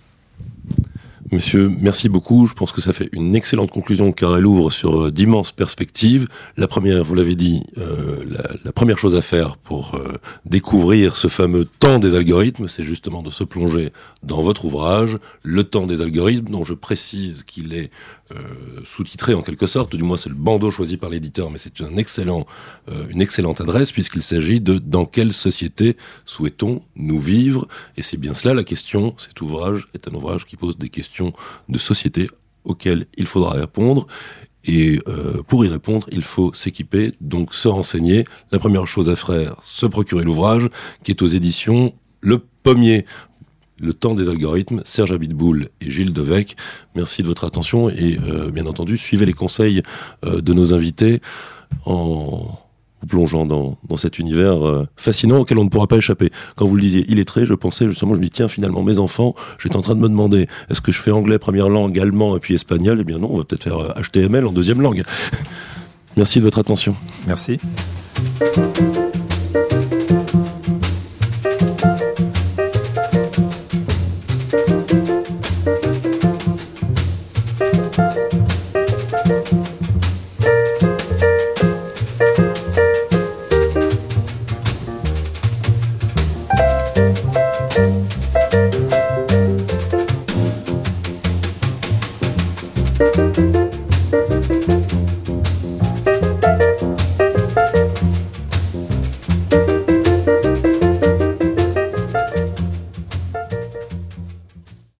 Monsieur, merci beaucoup. Je pense que ça fait une excellente conclusion car elle ouvre sur euh, d'immenses perspectives. La première, vous l'avez dit, euh, la, la première chose à faire pour euh, découvrir ce fameux temps des algorithmes, c'est justement de se plonger dans votre ouvrage, Le temps des algorithmes, dont je précise qu'il est euh, sous-titré en quelque sorte, du moins c'est le bandeau choisi par l'éditeur, mais c'est un excellent, euh, une excellente adresse puisqu'il s'agit de dans quelle société souhaitons-nous vivre, et c'est bien cela la question. Cet ouvrage est un ouvrage qui pose des questions de société auxquelles il faudra répondre, et euh, pour y répondre il faut s'équiper, donc se renseigner. La première chose à faire, se procurer l'ouvrage qui est aux éditions Le Pommier, Le temps des algorithmes, Serge Abitboul et Gilles Devecq. Merci de votre attention et euh, bien entendu suivez les conseils euh, de nos invités en vous plongeant dans, dans cet univers euh, fascinant auquel on ne pourra pas échapper. Quand vous le disiez illettré, je pensais justement, je me dis tiens, finalement mes enfants, j'étais en train de me demander est-ce que je fais anglais première langue, allemand et puis espagnol? Eh bien non, on va peut-être faire euh, H T M L en deuxième langue. Merci de votre attention. Merci.